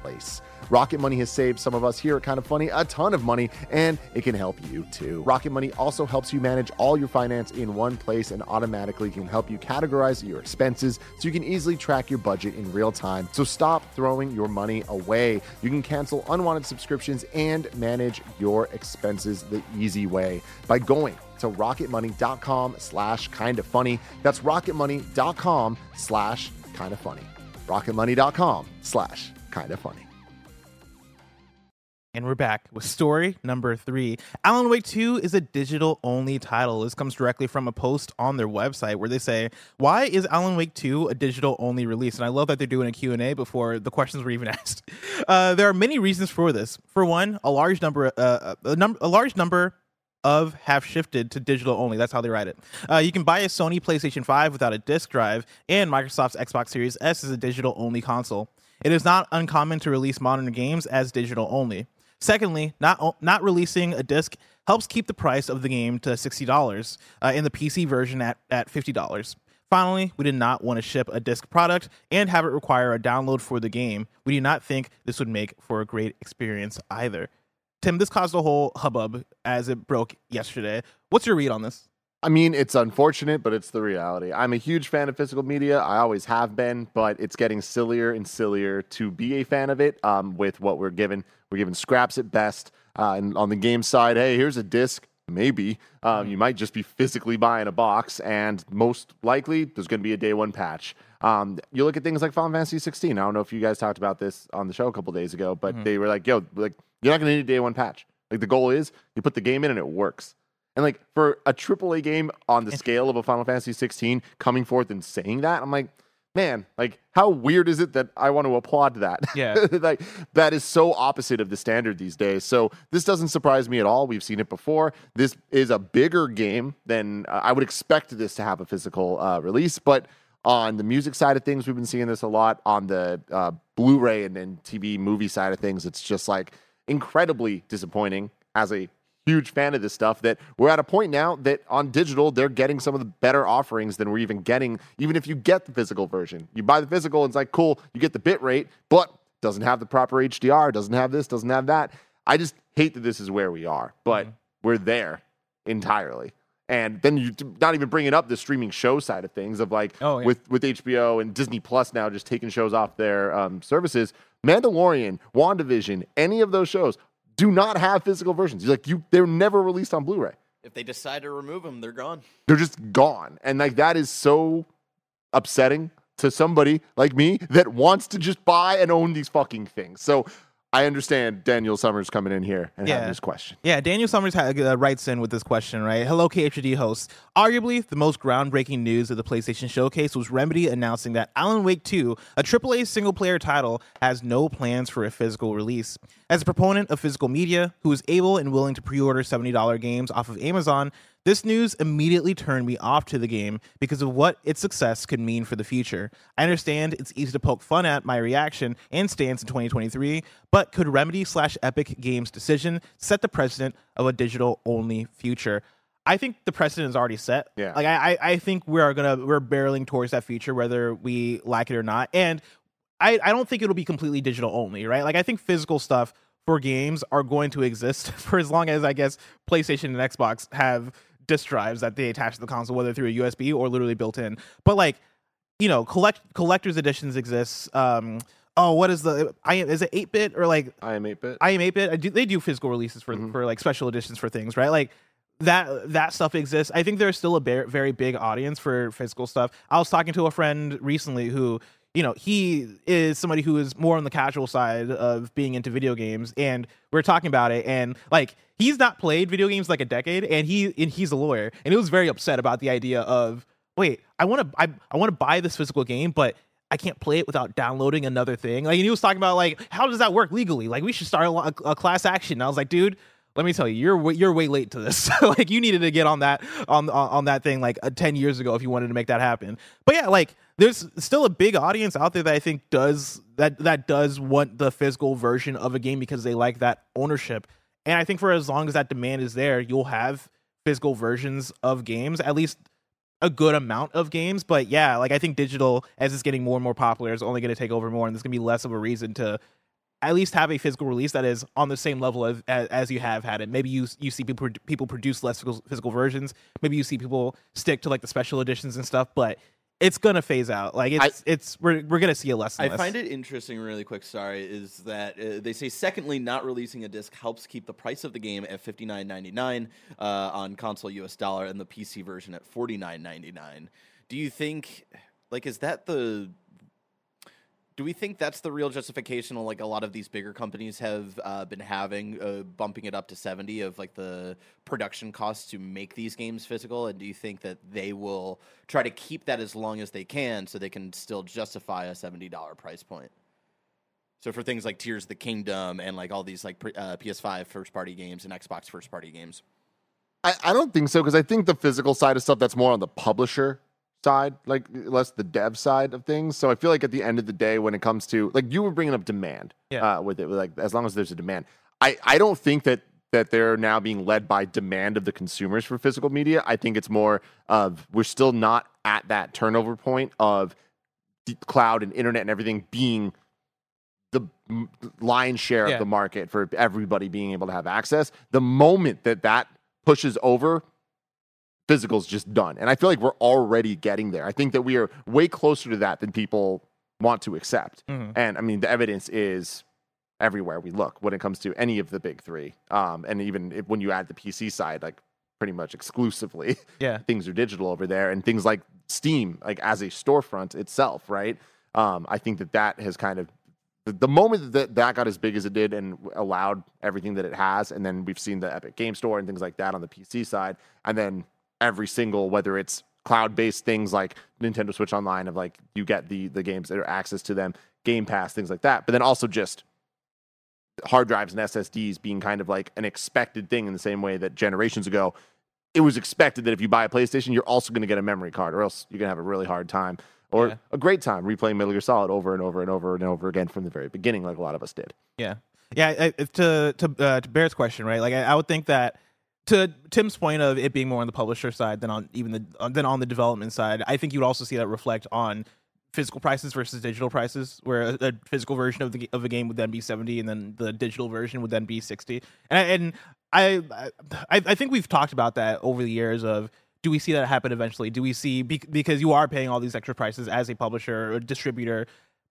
place. Rocket Money has saved some of us here at Kind of Funny a ton of money, and it can help you too. Rocket Money also helps you manage all your finance in one place and automatically can help you categorize your expenses so you can easily track your budget in real time. So stop throwing your money away. You can cancel unwanted subscriptions and manage your expenses the easy way by going to rocketmoney.com slash kind of funny. That's rocketmoney.com slash kind of funny. rocketmoney.com slash kind of funny. And we're back with story number three. Alan Wake two is a digital-only title. This comes directly from a post on their website where they say, why is Alan Wake two a digital-only release? And I love that they're doing a Q and A before the questions were even asked. Uh, there are many reasons for this. For one, a large number, uh, a, num- a large number of have shifted to digital only. That's how they write it. Uh, you can buy a Sony PlayStation five without a disc drive, and Microsoft's Xbox Series S is a digital-only console. It is not uncommon to release modern games as digital only. Secondly, not not releasing a disc helps keep the price of the game to sixty dollars, uh, and the P C version at, at fifty dollars. Finally, we did not want to ship a disc product and have it require a download for the game. We do not think this would make for a great experience either. Tim, this caused a whole hubbub as it broke yesterday. What's your read on this? I mean, it's unfortunate, but it's the reality. I'm a huge fan of physical media. I always have been, but it's getting sillier and sillier to be a fan of it um, with what we're given. We're given scraps at best. Uh, and on the game side, hey, here's a disc. Maybe. Um, you might just be physically buying a box, and most likely there's going to be a day one patch. Um, you look at things like Final Fantasy sixteen. I don't know if you guys talked about this on the show a couple days ago, but mm-hmm. they were like, yo, like you're not going to need a day one patch. Like the goal is you put the game in and it works. And like for a triple A game on the scale of a Final Fantasy sixteen coming forth and saying that, I'm like, man, like how weird is it that I want to applaud that? Yeah. Like that is so opposite of the standard these days. So this doesn't surprise me at all. We've seen it before. This is a bigger game than uh, I would expect this to have a physical uh, release. But on the music side of things, we've been seeing this a lot. On the uh, Blu-ray and, and T V movie side of things, it's just like incredibly disappointing as a huge fan of this stuff that we're at a point now that on digital, they're getting some of the better offerings than we're even getting. Even if you get the physical version, you buy the physical and it's like, cool, you get the bit rate, but doesn't have the proper H D R, doesn't have this, doesn't have that. I just hate that this is where we are, but mm-hmm. we're there entirely. And then you not even bringing up the streaming show side of things of like oh, yeah. with, with H B O and Disney Plus now just taking shows off their um, services. Mandalorian, WandaVision, any of those shows do not have physical versions. Like you, they're never released on Blu-ray. If they decide to remove them, they're gone. They're just gone. And like that is so upsetting to somebody like me that wants to just buy and own these fucking things. So I understand Daniel Summers coming in here and yeah. having this question. Yeah, Daniel Summers ha- uh, writes in with this question, right? Hello, K H D hosts. Arguably, the most groundbreaking news of the PlayStation Showcase was Remedy announcing that Alan Wake two, a triple A single-player title, has no plans for a physical release. As a proponent of physical media, who is able and willing to pre-order seventy dollars games off of Amazon, this news immediately turned me off to the game because of what its success could mean for the future. I understand it's easy to poke fun at my reaction and stance in twenty twenty-three, but could Remedy slash Epic Games' decision set the precedent of a digital-only future? I think the precedent is already set. Yeah. Like I, I think we are gonna we're barreling towards that future, whether we like it or not. And I, I don't think it'll be completely digital only, right? Like I think physical stuff for games are going to exist for as long as I guess PlayStation and Xbox have disc drives that they attach to the console, whether through a U S B or literally built in. But like, you know, collect collector's editions exists. Um, oh, what is the I am is it eight bit or like I am eight bit? I am eight bit. I do, they do physical releases for mm-hmm. for like special editions for things, right? Like that that stuff exists. I think there's still a very, very big audience for physical stuff. I was talking to a friend recently who, you know, he is somebody who is more on the casual side of being into video games, and we were talking about it, and like he's not played video games like a decade, and he and he's a lawyer, and he was very upset about the idea of, wait, I want to I, I want to buy this physical game, but I can't play it without downloading another thing. Like, and he was talking about like, how does that work legally? Like, we should start a, a class action. And I was like, dude, let me tell you, you're you're way late to this. Like, you needed to get on that on on, on that thing like uh, ten years ago if you wanted to make that happen. But yeah, like there's still a big audience out there that I think does that that does want the physical version of a game because they like that ownership. And I think for as long as that demand is there, you'll have physical versions of games, at least a good amount of games. But yeah, like I think digital, as it's getting more and more popular, is only going to take over more, and there's going to be less of a reason to at least have a physical release that is on the same level as, as, as you have had it. Maybe you you see people people produce less physical, physical versions. Maybe you see people stick to like the special editions and stuff, but it's gonna phase out. Like it's I, it's we're we're gonna see a less. And I less. find it interesting, really quick. Sorry, is that uh, they say secondly, not releasing a disc helps keep the price of the game at fifty-nine ninety-nine uh, on console U S dollar and the P C version at forty-nine ninety-nine. Do you think, like, is that the? Do we think that's the real justification? Like a lot of these bigger companies have uh, been having, uh, bumping it up to seventy of like the production costs to make these games physical? And do you think that they will try to keep that as long as they can so they can still justify a seventy dollars price point? So for things like Tears of the Kingdom and like all these like uh, P S five first party games and Xbox first party games. I, I don't think so, because I think the physical side of stuff, that's more on the publisher side, like less the dev side of things. So I feel like at the end of the day, when it comes to, like, you were bringing up demand yeah. uh, with it, like as long as there's a demand, I, I don't think that that they're now being led by demand of the consumers for physical media. I think it's more of, we're still not at that turnover point of the cloud and internet and everything being the lion's share yeah. of the market for everybody being able to have access. The moment that that pushes over, physical's just done. And I feel like we're already getting there. I think that we are way closer to that than people want to accept. Mm-hmm. And I mean, the evidence is everywhere we look when it comes to any of the big three. Um, and even if, when you add the P C side, like pretty much exclusively, yeah, things are digital over there. And things like Steam, like as a storefront itself, right? Um, I think that that has kind of, the, the moment that that got as big as it did and allowed everything that it has, and then we've seen the Epic Game Store and things like that on the P C side, and then every single, whether it's cloud-based things like Nintendo Switch Online, of like you get the the games that are access to them, Game Pass, things like that. But then also just hard drives and S S Ds being kind of like an expected thing, in the same way that generations ago, it was expected that if you buy a PlayStation, you're also going to get a memory card, or else you're going to have a really hard time, or yeah. a great time replaying Metal Gear Solid over and over and over and over again from the very beginning, like a lot of us did. Yeah. Yeah. I, to to uh, to Barrett's question, right? Like I, I would think that, to Tim's point of it being more on the publisher side than on even the than on the development side, I think you would also see that reflect on physical prices versus digital prices, where a, a physical version of the of a game would then be seventy, and then the digital version would then be sixty. And, and I, I I think we've talked about that over the years of, do we see that happen eventually? Do we see, because you are paying all these extra prices as a publisher or distributor,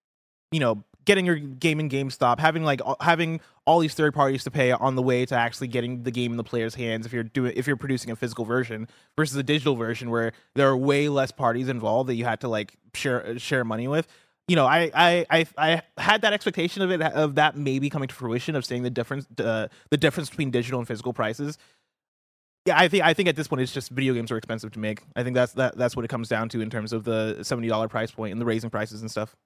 you know, getting your game in GameStop, having like having all these third parties to pay on the way to actually getting the game in the player's hands, if you're doing if you're producing a physical version versus a digital version where there are way less parties involved that you had to like share share money with. You know, I I I, I had that expectation of it of that maybe coming to fruition, of seeing the difference uh, the difference between digital and physical prices. Yeah, I think I think at this point it's just video games are expensive to make. I think that's that that's what it comes down to in terms of the seventy dollars price point and the raising prices and stuff.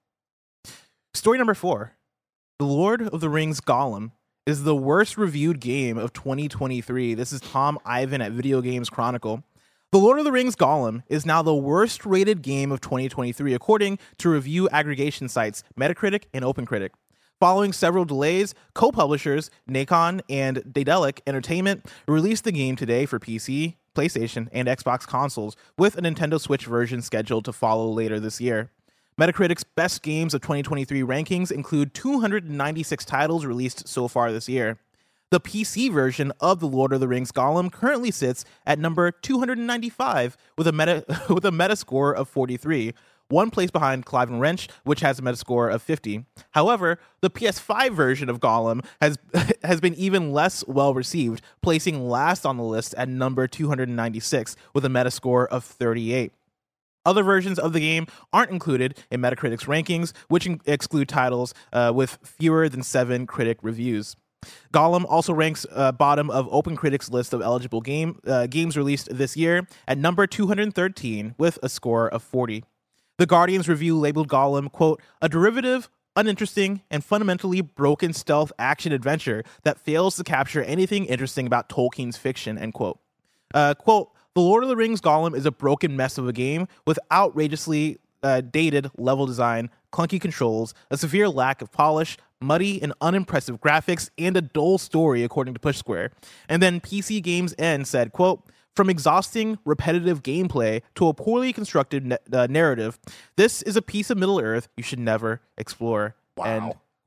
Story number four. The Lord of the Rings Gollum is the worst reviewed game of twenty twenty-three. This is Tom Ivan at Video Games Chronicle. The Lord of the Rings Gollum is now the worst rated game of twenty twenty-three, according to review aggregation sites Metacritic and OpenCritic. Following several delays, co-publishers Nacon and Daedalic Entertainment released the game today for P C, PlayStation, and Xbox consoles, with a Nintendo Switch version scheduled to follow later this year. Metacritic's best games of twenty twenty-three rankings include two hundred ninety-six titles released so far this year. The P C version of The Lord of the Rings Gollum currently sits at number two hundred ninety-five with a meta with a Metascore of forty-three, one place behind Clive and Wrench, which has a Metascore of fifty. However, the P S five version of Gollum has has been even less well received, placing last on the list at number two hundred ninety-six with a Metascore of thirty-eight. Other versions of the game aren't included in Metacritic's rankings, which in- exclude titles uh, with fewer than seven critic reviews. Gollum also ranks uh, bottom of OpenCritic's list of eligible game uh, games released this year at number two hundred thirteen with a score of forty. The Guardian's review labeled Gollum, quote, a derivative, uninteresting, and fundamentally broken stealth action adventure that fails to capture anything interesting about Tolkien's fiction, end quote. Uh, quote, The Lord of the Rings Gollum is a broken mess of a game with outrageously uh, dated level design, clunky controls, a severe lack of polish, muddy and unimpressive graphics, and a dull story, according to Push Square. And then P C Games N said, quote, from exhausting, repetitive gameplay to a poorly constructed na- uh, narrative, this is a piece of Middle-earth you should never explore, Wow. end quote.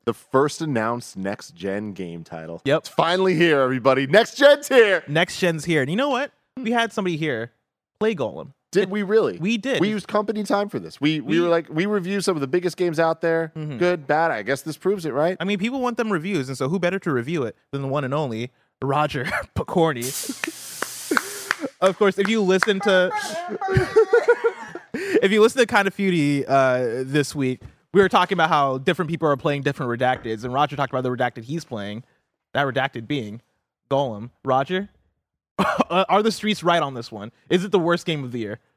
the first announced next-gen game title. Yep. It's finally here, everybody. Next-gen's here. Next gen's here. And you know what? We had somebody here play Golem. Did we really? We did. We used company time for this. We we, We- were like, we review some of the biggest games out there. Mhm. Good, bad. I guess this proves it, right? I mean, people want them reviews, and so who better to review it than the one and only Roger Picorni? Of course, if you listen to if you listen to Kind of Feudy uh, this week, we were talking about how different people are playing different redacteds, and Roger talked about the redacted he's playing. That redacted being Golem. Roger, are the streets right on this one? Is it the worst game of the year?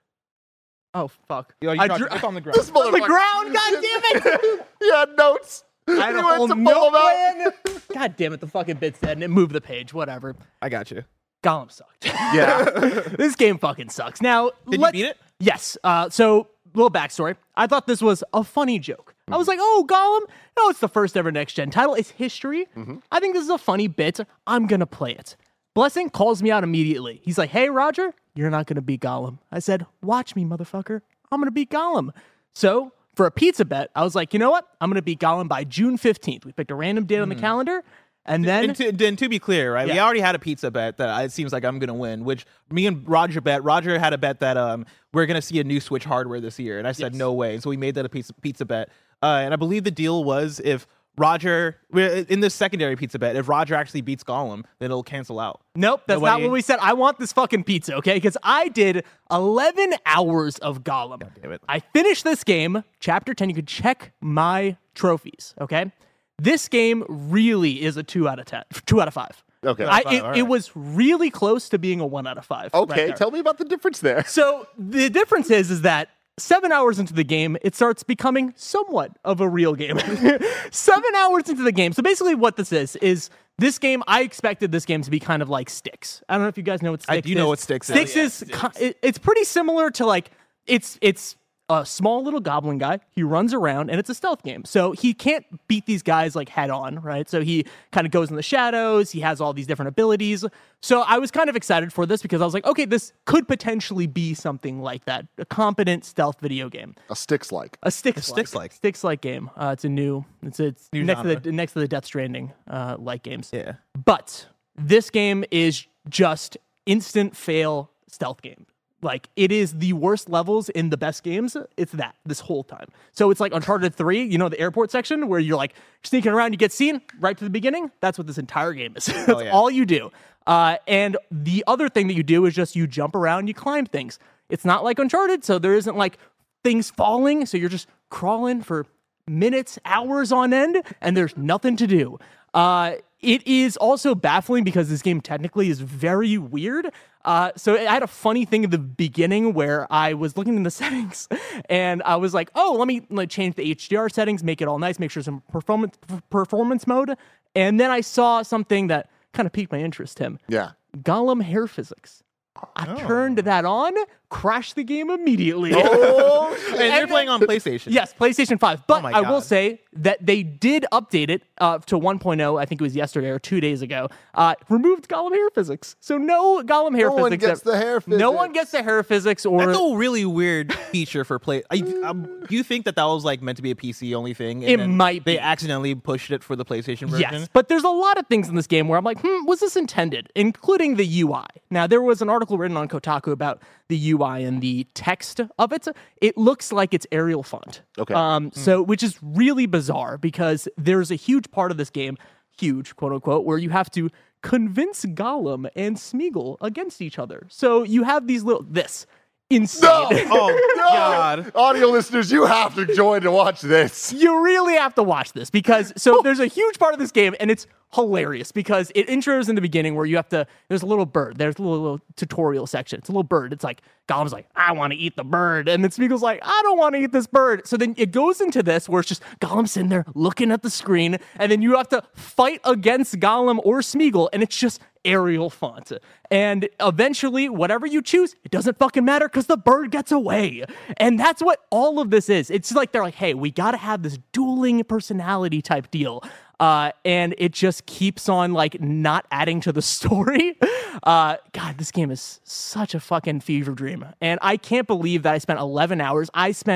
Oh fuck! Yo, you I dropped- drew- it's on the ground. This on the motherfucker- ground. God damn it! He had notes. I had He a went whole to pull note them out. plan. God damn it! The fucking bit's dead and it moved the page. Whatever. I got you. Golem sucked. Yeah. This game fucking sucks. Now, Did let- you beat it? Yes. Uh, so, little backstory. I thought this was a funny joke. I was like, oh, Gollum. No, it's the first ever next gen title. It's history. I think this is a funny bit. I'm going to play it. Blessing calls me out immediately. He's like, hey, Roger, you're not going to beat Gollum. I said, watch me, motherfucker. I'm going to beat Gollum. So, for a pizza bet, I was like, you know what? I'm going to beat Gollum by June fifteenth. We picked a random date on the calendar. And then, And to, and to be clear, right, we Yeah. already had a pizza bet that it seems like I'm going to win, which me and Roger bet. Roger had a bet that um we're going to see a new Switch hardware this year, and I said Yes. no way. And so we made that a pizza, pizza bet. Uh, and I believe the deal was if Roger, in this secondary pizza bet, if Roger actually beats Gollum, then it'll cancel out. nope, that's not Nobody- what we said. I want this fucking pizza, okay? Because I did eleven hours of Gollum. damn it. I finished this game, chapter ten. You could check my trophies, okay? This game really is a two out of ten, two out of five. Okay. I, five, it, all it right. was really close to being a one out of five. right Okay, there. tell me about the difference there. So the difference is, is that seven hours into the game, it starts becoming somewhat of a real game. Seven hours into the game. So basically what this is, is this game, I expected this game to be kind of like Styx. I don't know if you guys know what Styx I is. do know what Styx is. Styx is, ki- it- it's pretty similar to like, it's, it's, a small little goblin guy. He runs around and it's a stealth game. So he can't beat these guys like head on, right? So he kind of goes in the shadows. He has all these different abilities. So I was kind of excited for this because I was like, okay, this could potentially be something like that. A competent stealth video game. A sticks like. A Styx Styx-like. Styx like game. Uh, it's a new, it's it's New next to genre. the next to the Death Stranding uh, like games. Yeah. But this game is just instant fail stealth game. Like, it is the worst levels in the best games. It's that this whole time. So it's like Uncharted three, you know, the airport section where you're like sneaking around, you get seen right to the beginning. That's what this entire game is. That's yeah. all you do. Uh, and the other thing that you do is just you jump around, you climb things. It's not like Uncharted, so there isn't like things falling. So you're just crawling for minutes, hours on end, and there's nothing to do. Uh, it is also baffling because this game technically is very weird. Uh, so I had a funny thing at the beginning where I was looking in the settings and I was like, oh, let me like, change the H D R settings, make it all nice, make sure some performance performance mode. And then I saw something that kind of piqued my interest, Tim. Yeah. Gollum hair physics. I turned that on, crashed the game immediately. Oh, And you're playing on PlayStation. Yes, PlayStation five. But Oh my I will God. say that they did update it uh, to one point oh. I think it was yesterday or two days ago. Uh, removed Gollum hair physics. So no Gollum hair No one physics. gets the hair No one physics. gets the hair physics or... That's a really weird feature for play. I, um, do you think that that was like meant to be a P C only thing? and It then might They be. accidentally pushed it for the PlayStation version. Yes, but there's a lot of things in this game where I'm like, hmm, was this intended? Including the U I. Now, there was an article written on Kotaku about the U I and the text of it. It looks like it's Arial font. Okay. Um, so, which is really bizarre because there's a huge part of this game, huge, quote unquote, where you have to convince Gollum and Smeagol against each other. So you have these little, this. Insane. No! Oh No! God. Audio listeners, you have to join to watch this. You really have to watch this because so there's a huge part of this game and it's hilarious because it intros in the beginning where you have to there's a little bird, there's a little, little tutorial section. It's a little bird. It's like Gollum's like, I want to eat the bird. And then Smeagol's like, I don't want to eat this bird. So then it goes into this where it's just Gollum sitting there looking at the screen, and then you have to fight against Gollum or Smeagol, and it's just Arial font. And eventually, whatever you choose, it doesn't fucking matter because the bird gets away. And that's what all of this is. It's like they're like, hey, we got to have this dueling personality type deal. Uh, and it just keeps on like not adding to the story. Uh, God, this game is such a fucking fever dream. And I can't believe that I spent eleven hours. I spent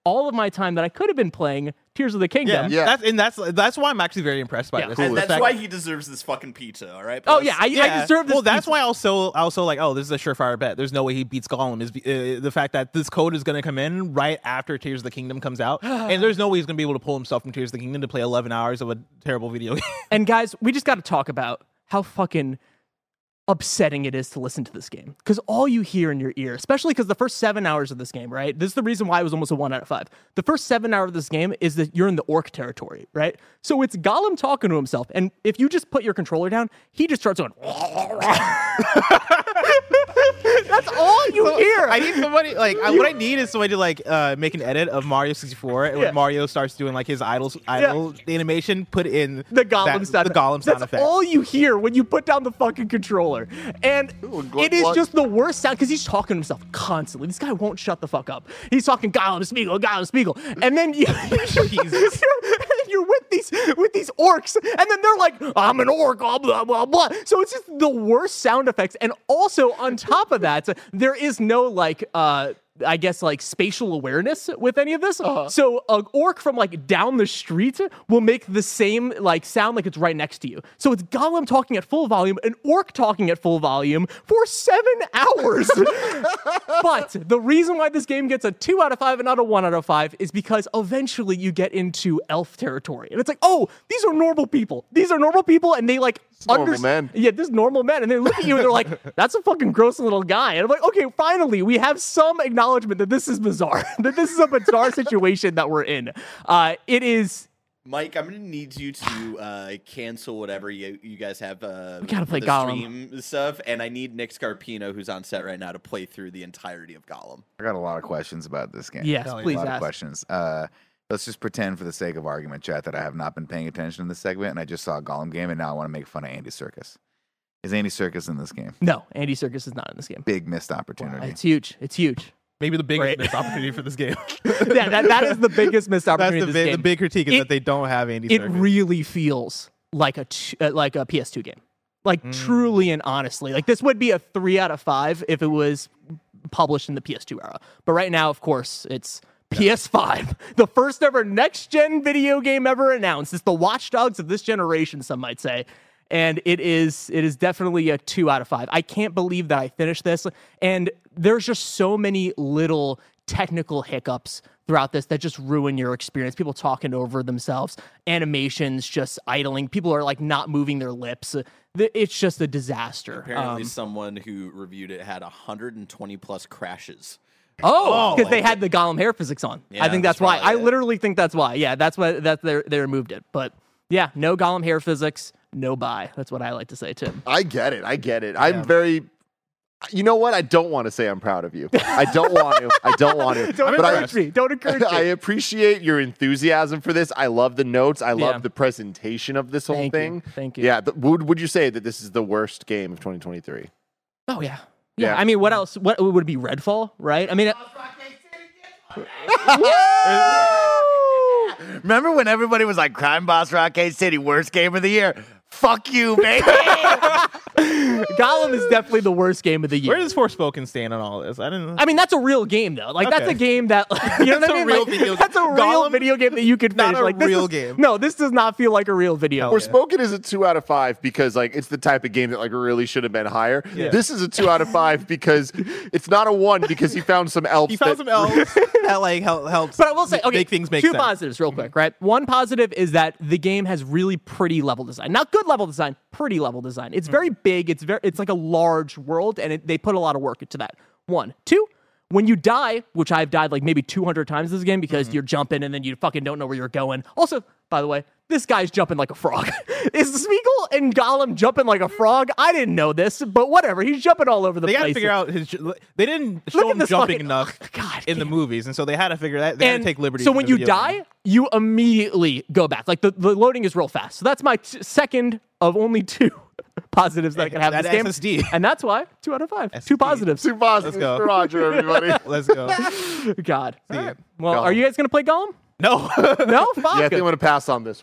all of my time that I could have been playing Tears of the Kingdom. Yeah. That's, and that's that's why I'm actually very impressed by Yeah. this. Cool. And The that's fact- why he deserves this fucking pizza, all right? Oh boss? yeah, I, I Yeah. deserve this. Well, that's pizza. why I also I also like, oh, this is a surefire bet. There's no way he beats Gollum. Is uh, the fact that this code is going to come in right after Tears of the Kingdom comes out, and there's no way he's going to be able to pull himself from Tears of the Kingdom to play eleven hours of a terrible video game. And guys, we just got to talk about how fucking upsetting it is to listen to this game, because all you hear in your ear, especially because the first seven hours of this game, right? This is the reason why it was almost a one out of five. The first seven hours of this game is that you're in the orc territory, right? So it's Gollum talking to himself, and if you just put your controller down, he just starts going. That's all you hear. I need somebody like I, what I need is somebody to like uh, make an edit of Mario sixty-four, and Yeah. when Mario starts doing like his idol idol animation, put in The Gollum that, sound the Gollum sound That's effect. all you hear when you put down the fucking controller. And glug, it is glug. just the worst sound because he's talking to himself constantly. This guy won't shut the fuck up. He's talking Gollum Smeagol, Gollum Smeagol. And then you, Jesus. you're, you're with these with these orcs, and then they're like, I'm an orc, blah, blah, blah, blah. So it's just the worst sound effects. And also on top of that, there is no like uh I guess like spatial awareness with any of this. Uh-huh. So an orc from like down the street will make the same like sound like it's right next to you. So it's Gollum talking at full volume, an orc talking at full volume for seven hours. But the reason why this game gets a two out of five and not a one out of five is because eventually you get into elf territory. And it's like, oh, these are normal people. These are normal people, and they like normal underst- men. Yeah, this normal men. And they look at you and they're like, that's a fucking gross little guy. And I'm like, okay, finally, we have some acknowledgement that this is bizarre, that this is a bizarre situation that we're in. Uh, it is. Mike, I'm gonna need you to uh, cancel whatever you you guys have. Uh, We gotta play the Gollum. stream stuff, and I need Nick Scarpino, who's on set right now, to play through the entirety of Gollum. I got a lot of questions about this game. Yes, Hell yeah. please a lot ask. of questions. Uh, let's just pretend, for the sake of argument, chat, that I have not been paying attention in this segment, and I just saw a Gollum game, and now I want to make fun of Andy Serkis. Is Andy Serkis in this game? No, Andy Serkis is not in this game. Big missed opportunity. It's huge. It's huge. Maybe the biggest Right. missed opportunity for this game. Yeah, that, that is the biggest missed That's opportunity. the, of bi- this the game. big critique is It- that they don't have Andy It Serkis. really feels like a t- uh, like a P S two game. Like Mm. truly and honestly, like this would be a three out of five if it was published in the P S two era. But right now, of course, it's P S five, the first ever next gen video game ever announced. It's the Watch Dogs of this generation, some might say. And it is it is definitely a two out of five. I can't believe that I finished this. And there's just so many little technical hiccups throughout this that just ruin your experience. People talking over themselves, animations just idling. People are like not moving their lips. Th- It's just a disaster. Apparently, Um, someone who reviewed it had one hundred twenty plus crashes. oh, because they like- had the Gollum hair physics on. I Yeah, think that's that's why. I probably it. literally think that's why. Yeah, that's why that they they removed it. But yeah, no Gollum hair physics, no buy. That's what I like to say, Tim. I get it. I get it. I'm very. You know what? I don't want to say I'm proud of you. I don't want to. I don't want to. Don't but I, encourage me. Don't encourage me. I appreciate your enthusiasm for this. I love the notes. I love Yeah. the presentation of this whole Thank you. thing. Thank you. Yeah. But would would you say that this is the worst game of twenty twenty-three? Oh yeah. yeah. Yeah. I mean, what else? What would it be? Redfall, right? I mean, Remember when everybody was like, Crime Boss Arcade City, worst game of the year? Fuck you, baby. Gollum is definitely the worst game of the year. Where does Forspoken stand on all this? I didn't. I mean, that's a real game though. Like that's Okay. a game that you know That's what I a mean. real Like, video- that's a real Gollum, video game that you could not finish. a like this real is- game. No, this does not feel like a real video. Hell game. Forspoken is a two out of five because like it's the type of game that like really should have been higher. Yeah. This is a two out of five because it's not a one because he found some elves. He found that- some elves that like hel- helps. But I will say, okay, make things make two sense. positives real quick, right? One positive is that the game has really pretty level design. Not good level design, pretty level design. It's very big. It's very, it's like a large world, and it, they put a lot of work into that. One, two. When you die, which I've died like maybe two hundred times this game because you're jumping and then you fucking don't know where you're going. Also, by the way, this guy's jumping like a frog. Is Smeagol and Gollum jumping like a frog? I didn't know this, but whatever. He's jumping all over the They got place. to figure out his. They didn't Look show at him this jumping fucking- enough God, in the damn. movies, and so they had to figure that. They had And to take liberties. so with when the you video die, game. you immediately go back. Like the, the loading is real fast. So that's my t- second of only two positives that I can have in That this game. S S D. And that's why two out of five. S S D. Two positives. Two positives Let's go. for Roger, everybody. let's go. God. All right. Well, Gollum. are you guys gonna play Gollum? No, No, fuck. Yeah, I think I'm gonna pass on this one.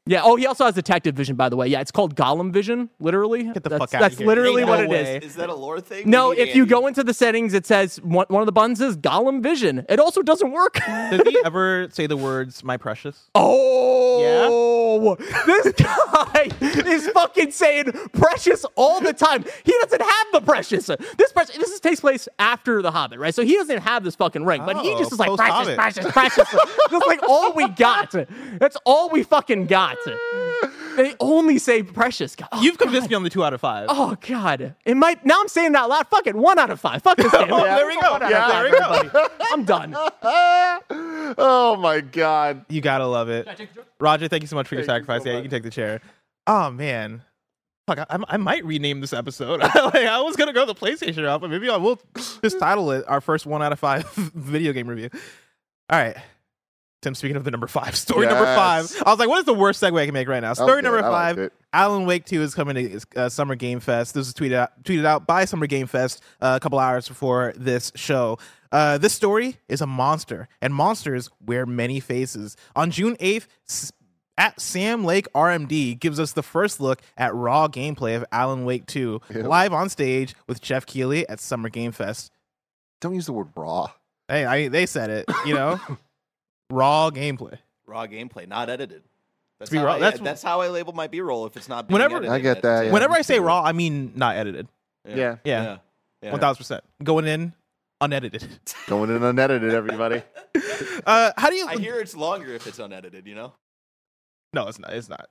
Yeah. Oh, he also has detective vision, by the way. Yeah, it's called Gollum vision, literally. Get the that's, fuck out That's of here. literally Ain't what no it way. is. Is that a lore thing? No, We need if you Andy. go into the settings, it says one, one of the buttons is Gollum vision. It also doesn't work. Does he ever say the words "my precious"? Oh, this guy is fucking saying precious all the time. He doesn't have the precious. This precious, this is, takes place after the Hobbit, right? So he doesn't have this fucking ring, but he Oh, just is like precious, post-Hobbit. precious, precious. That's like all we got. That's all we fucking got. They only say precious. God. Oh, You've convinced God. me on the two out of five. Oh God! It might. Now I'm saying it out loud. Fuck it. One out of five. Fuck this game. Oh, there we go. One out of Yeah, five, there we go. everybody. I'm done. Oh my god. You gotta love it. Roger, thank you so much for your Thank you sacrifice. so yeah, much. you can take the chair. Oh man. Fuck, I, I might rename this episode. like, I was gonna go the PlayStation route, but maybe I will just title it our first one out of five video game review. All right. Tim, speaking of the number five, story number five. Yes. I was like, what is the worst segue I can make right now? Story Okay, number I liked five. it. Alan Wake two is coming to uh, Summer Game Fest. This was tweeted out, tweeted out by Summer Game Fest uh, a couple hours before this show. Uh, this story is a monster, and monsters wear many faces. On June eighth, s- at Sam Lake R M D gives us the first look at raw gameplay of Alan Wake two, Yep. live on stage with Jeff Keighley at Summer Game Fest. Don't use the word raw. Hey, I, they said it, you know? Raw gameplay. raw gameplay, not edited. That's, be how, raw- I, that's- that's how I label my B-roll if it's not being Whenever- edited. I get that, That's- yeah. Whenever I say raw, I mean not edited. Yeah. Yeah, Yeah. Yeah. one thousand percent. Going in unedited. Going in unedited, everybody. Uh, how do you... I hear it's longer if it's unedited, you know? No, it's not. It's not.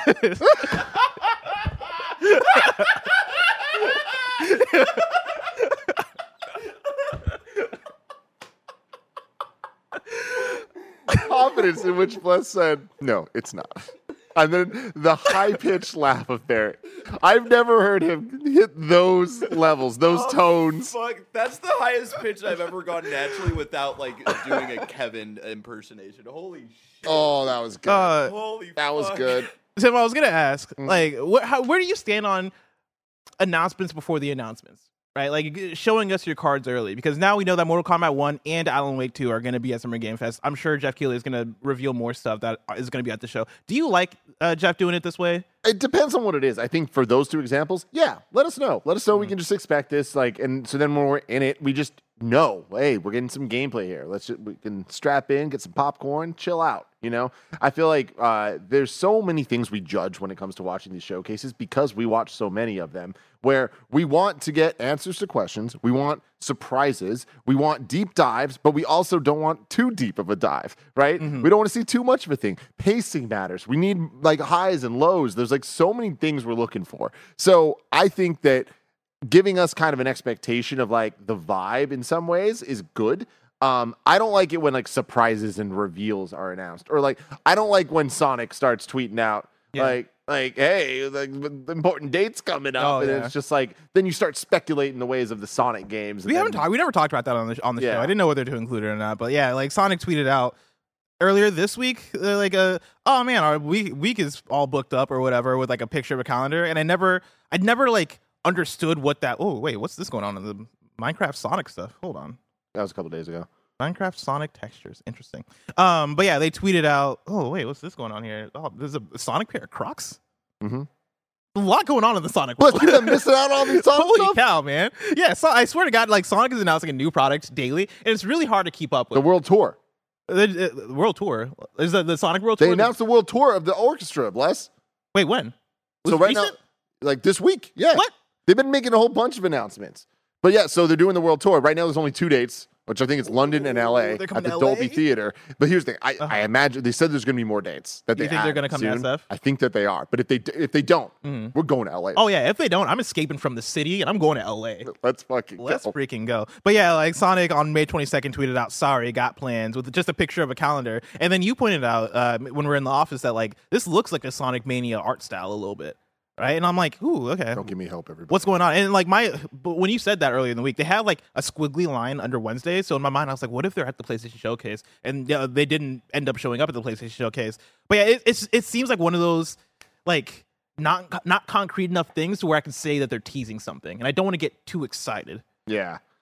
Confidence in which Bless said, no, it's not. And then the high-pitched laugh of Barrett. I've never heard him hit those levels, those tones. Fuck, that's the highest pitch I've ever gone naturally without like doing a Kevin impersonation. Holy shit. Oh, that was good. uh, Holy that was fuck. good. Tim, I was gonna ask, Mm. like, wh- how, where do you stand on announcements before the announcements? Right, like g- showing us your cards early, because now we know that Mortal Kombat one and Alan Wake two are going to be at Summer Game Fest. I'm sure Jeff Keighley is going to reveal more stuff that is going to be at the show. Do you like uh, Jeff doing it this way? It depends on what it is. I think for those two examples, yeah, let us know. Let us know. We Mm. can just expect this, like, and so then when we're in it, we just know, hey, we're getting some gameplay here. Let's just, we can strap in, get some popcorn, chill out. You know, I feel like uh, there's so many things we judge when it comes to watching these showcases because we watch so many of them. Where we want to get answers to questions, we want surprises, we want deep dives, but we also don't want too deep of a dive, right? Mm-hmm. We don't want to see too much of a thing. Pacing matters. We need like highs and lows. There's like so many things we're looking for. So I think that giving us kind of an expectation of like the vibe in some ways is good. Um, I don't like it when like surprises and reveals are announced, or like I don't like when Sonic starts tweeting out Yeah. like like hey, like important dates coming up, Oh, and yeah. it's just like then you start speculating the ways of the Sonic games. We and haven't then- talked. We never talked about that on the on the show. Yeah. I didn't know whether to include it or not. But yeah, like Sonic tweeted out earlier this week, uh, like a oh man, our week week is all booked up or whatever, with like a picture of a calendar, and I never, I never like understood what that. Oh wait, what's this going on in the Minecraft Sonic stuff? Hold on. That was a couple days ago. Minecraft Sonic textures, interesting. Um, but yeah, they tweeted out. Oh wait, what's this going on here? Oh, there's a Sonic pair of Crocs. Mhm. A lot going on in the Sonic Plus, world. you've been missing out on these Sonic Holy stuff. cow, man! Yeah, so I swear to God, like Sonic is announcing a new product daily, and it's really hard to keep up The with. World Tour. The, uh, World Tour is that the Sonic World They Tour? announced the World Tour of the orchestra, Bless. Wait, when? Was So it right recent? now, like this week, yeah. What? They've been making a whole bunch of announcements. But yeah, so they're doing the world tour. Right now, there's only two dates, which I think is London and L A Ooh, they're coming at the to L A? Dolby Theater. But here's the thing: I, Uh-huh. I imagine they said there's going to be more dates. That You they think they're add gonna come to soon. S F? I think that they are. But if they if they don't, Mhm. we're going to L A. Oh yeah, if they don't, I'm escaping from the city and I'm going to L A. Let's fucking Let's go. freaking go. But yeah, like Sonic on May twenty-second tweeted out, sorry, got plans, with just a picture of a calendar. And then you pointed out uh, when we were in the office that like this looks like a Sonic Mania art style a little bit. Right? And I'm like, ooh, okay. Don't give me help, everybody. What's going on? And like my, but when you said that earlier in the week, they had like a squiggly line under Wednesday. So in my mind, I was like, what if they're at the PlayStation Showcase? And you know, they didn't end up showing up at the PlayStation Showcase. But yeah, it, it's it seems like one of those like not not concrete enough things to where I can say that they're teasing something, and I don't want to get too excited. Yeah.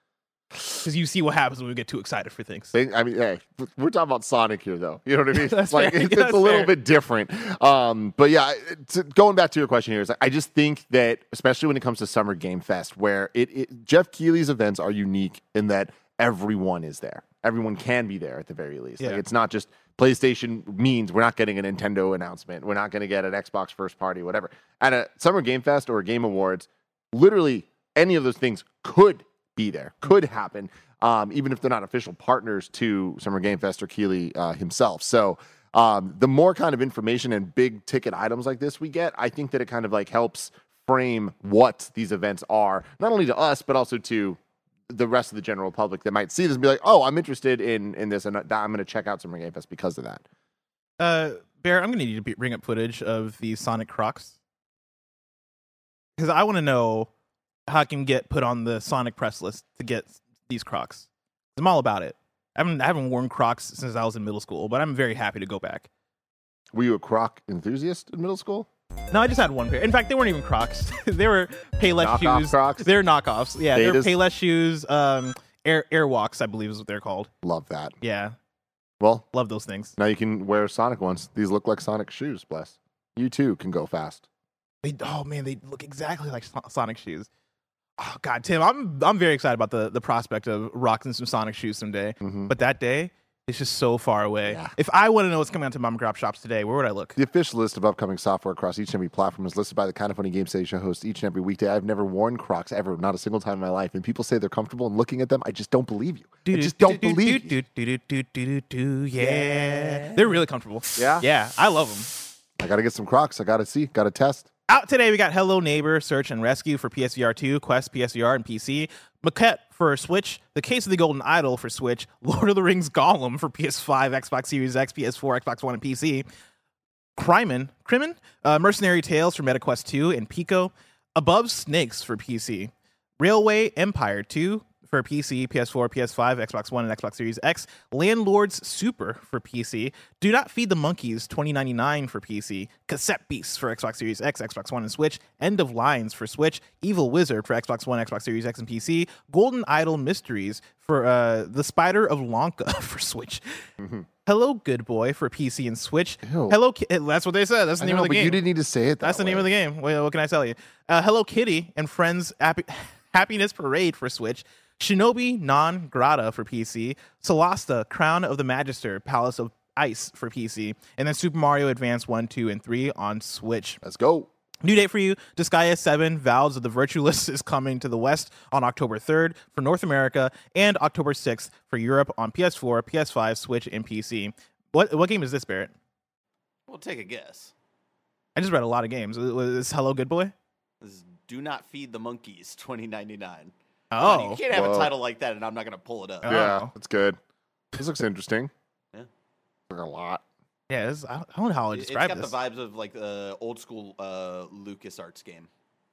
Because you see what happens when we get too excited for things. They- I mean, hey, we're talking about Sonic here, though. You know what I mean? That's like fair. it's, Yeah, it's a that's little fair. bit different. Um, but yeah, to, going back to your question here is, like, I just think that, especially when it comes to Summer Game Fest, where it, it Jeff Keighley's events are unique in that everyone is there. Everyone can be there at the very least. Like, Yeah. it's not just PlayStation means we're not getting a Nintendo announcement. We're not going to get an Xbox first party, whatever. At a Summer Game Fest or a Game Awards, literally any of those things could be there, could happen. Um, even if they're not official partners to Summer Game Fest or Keighley uh, himself. So um, the more kind of information and big ticket items like this we get, I think that it kind of like helps frame what these events are, not only to us, but also to the rest of the general public that might see this and be like, oh, I'm interested in in this, and I'm going to check out Summer Game Fest because of that. Uh, Bear, I'm going to need you to be- bring up footage of the Sonic Crocs. Because I want to know how I can get put on the Sonic press list to get these Crocs. I'm all about it. I haven't, I haven't worn Crocs since I was in middle school, but I'm very happy to go back. Were you a Croc enthusiast in middle school? No, I just had one pair. In fact, they weren't even Crocs. They were Payless Knockoff shoes. Crocs? They're knockoffs. Yeah, they're Betas? Payless shoes. Um, Air Airwalks, I believe is what they're called. Love that. Yeah, Well, love those things. now you can wear Sonic ones. These look like Sonic shoes, bless. You too can go fast. They, oh man, they look exactly like So- Sonic shoes. Oh god, Tim, I'm I'm very excited about the the prospect of rocking some Sonic shoes someday. Mhm. But that day is just so far away. Yeah. If I want to know what's coming out to mom and pop shops today, where would I look? The official list of upcoming software across each and every platform is listed by the Kind of Funny Games Day show host each and every weekday. I've never worn Crocs ever, not a single time in my life. And people say they're comfortable, and looking at them, I just don't believe you. I just don't believe you. Do, do, do, do, do, do, yeah. They're really comfortable. Yeah? Yeah, I love them. I got to get some Crocs. I got to see, got to test. Out today, we got Hello Neighbor, Search and Rescue for P S V R two, Quest, P S V R, and P C. Maquette for Switch, The Case of the Golden Idol for Switch, Lord of the Rings Gollum for P S five, Xbox Series X, P S four, Xbox One, and P C. Crimen, Crimen, uh, Mercenary Tales for MetaQuest two and Pico. Above Snakes for P C. Railway Empire two for P C, P S four, P S five, Xbox One, and Xbox Series X. Landlords Super for P C. Do Not Feed the Monkeys twenty ninety-nine for P C. Cassette Beasts for Xbox Series X, Xbox One, and Switch. End of Lines for Switch. Evil Wizard for Xbox One, Xbox Series X, and P C. Golden Idol Mysteries for uh, The Spider of Lanka for Switch. Mm-hmm. Hello Good Boy for P C and Switch. Ew. Hello Ki- That's what they said. That's the I name know, of the but game. you didn't need to say it that That's the name way. of the game. Well, what can I tell you? Uh, Hello Kitty and Friends Happy- Happiness Parade for Switch. Shinobi Non Grata for P C. Solasta Crown of the Magister Palace of Ice for P C. And then Super Mario Advance one, two, and three on Switch. Let's go. New date for you, Disgaea seven, Vows of the Virtueless is coming to the West on October third for North America and October sixth for Europe on P S four, P S five, Switch, and P C. What what game is this, Barrett? We'll take a guess. I just read a lot of games. Was this Hello Good Boy? This is Do Not Feed the Monkeys twenty ninety-nine. Oh. You can't have Whoa. a title like that, and I'm not going to pull it up. Oh. Yeah, that's good. This looks interesting. Yeah. Like a lot. Yeah, this, I don't I don't know how I would It's describe got this. the vibes of like the old school uh, LucasArts game.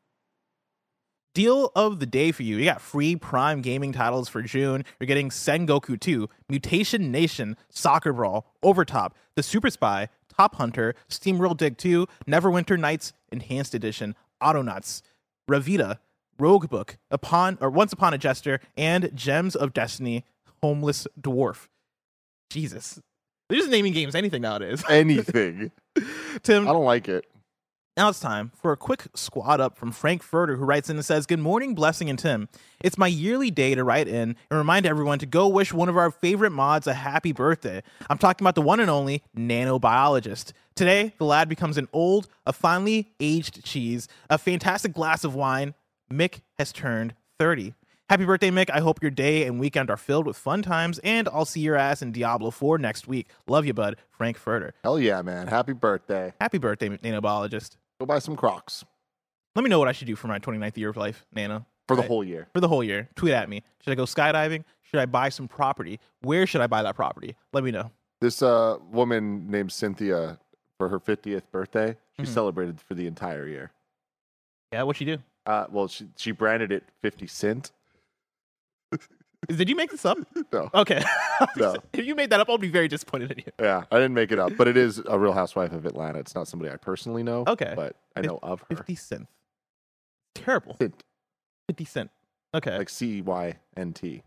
Deal of the day for you. You got free Prime gaming titles for June. You're getting Sengoku two, Mutation Nation, Soccer Brawl, Overtop, The Super Spy, Top Hunter, SteamWorld Dig two, Neverwinter Nights Enhanced Edition, Autonauts, Ravita, Rogue Book, Upon or Once Upon a Jester, and Gems of Destiny, Homeless Dwarf. Jesus. They're just naming games anything nowadays. Anything. Tim, I don't like it. now it's time for a quick squad up from Frank Furter, who writes in and says, "Good morning, Blessing and Tim. It's my yearly day to write in and remind everyone to go wish one of our favorite mods a happy birthday. I'm talking about the one and only Nanobiologist. Today, the lad becomes an old, a finely aged cheese, a fantastic glass of wine. Mick has turned thirty. Happy birthday, Mick. I hope your day and weekend are filled with fun times, and I'll see your ass in Diablo four next week. Love you, bud. Frank Furter." Hell yeah, man. Happy birthday. Happy birthday, Nanobiologist. Go buy some Crocs Let me know what I should do for my twenty-ninth year of life, Nano. for the Right. whole year. For the whole year. Tweet at me. Should I go skydiving? Should I buy some property? Where should I buy that property? Let me know. This uh, woman named Cynthia, for her fiftieth birthday, she Mhm. celebrated for the entire year. Yeah, what'd you do? Uh, well, she she branded it fifty cent. Did you make this up? No, Okay. No. If you made that up, I'll be very disappointed in you. yeah, I didn't make it up, but it is a Real Housewife of Atlanta. It's not somebody I personally know. Okay. but I know of her. fifty cent. Terrible. Cent, fifty cent. Okay. like C Y N T.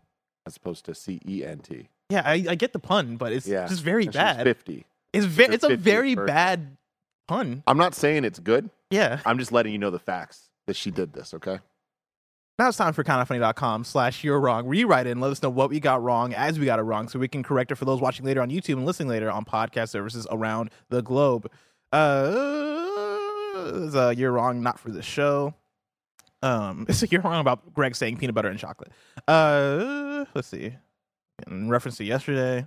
as opposed to C E N T. Yeah, I, I get the pun, but it's Yeah. just very And she's bad. fifty. It's ve- her it's a fiftieth very birthday. bad pun. I'm not saying it's good. Yeah. I'm just letting you know the facts that she did this, okay? Now it's time for kindafunny.com slash you're wrong. Rewrite it and let us know what we got wrong as we got it wrong so we can correct it for those watching later on YouTube and listening later on podcast services around the globe. Uh, it's a you're wrong, not for the show. Um, it's a you're wrong about Greg saying peanut butter and chocolate. Uh, let's see. In reference to yesterday.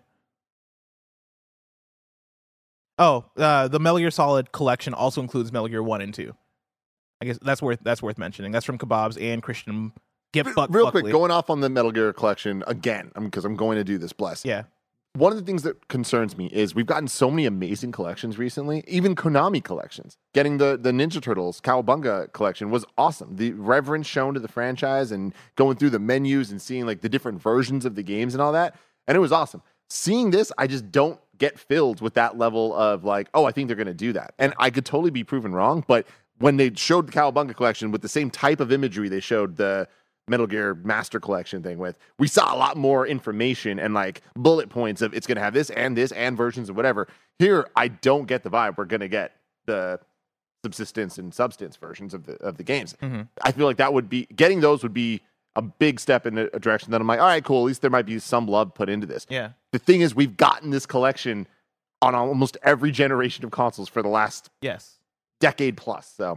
Oh, uh, the Metal Gear Solid collection also includes Metal Gear one and two. I guess that's worth that's worth mentioning. That's from Kebabs and Christian Get Buck Real Buckley. quick, going off on the Metal Gear collection again, because I'm going to do this, bless. Yeah. One of the things that concerns me is we've gotten so many amazing collections recently, even Konami collections. Getting the, the Ninja Turtles Cowabunga collection was awesome. The reverence shown to the franchise and going through the menus and seeing like the different versions of the games and all that. And it was awesome. Seeing this, I just don't get filled with that level of like, oh, I think they're going to do that. And I could totally be proven wrong, but when they showed the Cowabunga collection with the same type of imagery they showed the Metal Gear Master Collection thing with, we saw a lot more information and like bullet points of it's going to have this and this and versions of whatever. Here, I don't get the vibe we're going to get the subsistence and substance versions of the of the games. Mm-hmm. I feel like that would be getting those would be a big step in a direction that I'm like, all right, cool. At least there might be some love put into this. Yeah. The thing is, we've gotten this collection on almost every generation of consoles for the last Yes. decade plus. So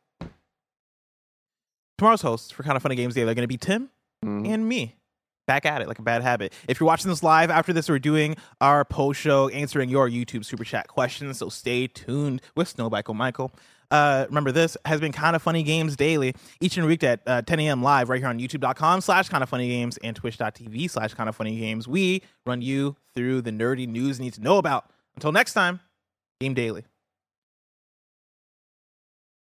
Tomorrow's hosts for Kind of Funny Games Day are going to be Tim mhm. and me. Back at it like a bad habit. If you're watching this live after this, we're doing our post show answering your YouTube super chat questions. So stay tuned with Snowbike Michael. Uh, remember, this has been Kind of Funny Games Daily, each and every week at uh, ten a.m. live right here on youtube.com slash kind of funny games and twitch.tv slash kind of funny games. We run you through the nerdy news you need to know about. Until next time, Game Daily.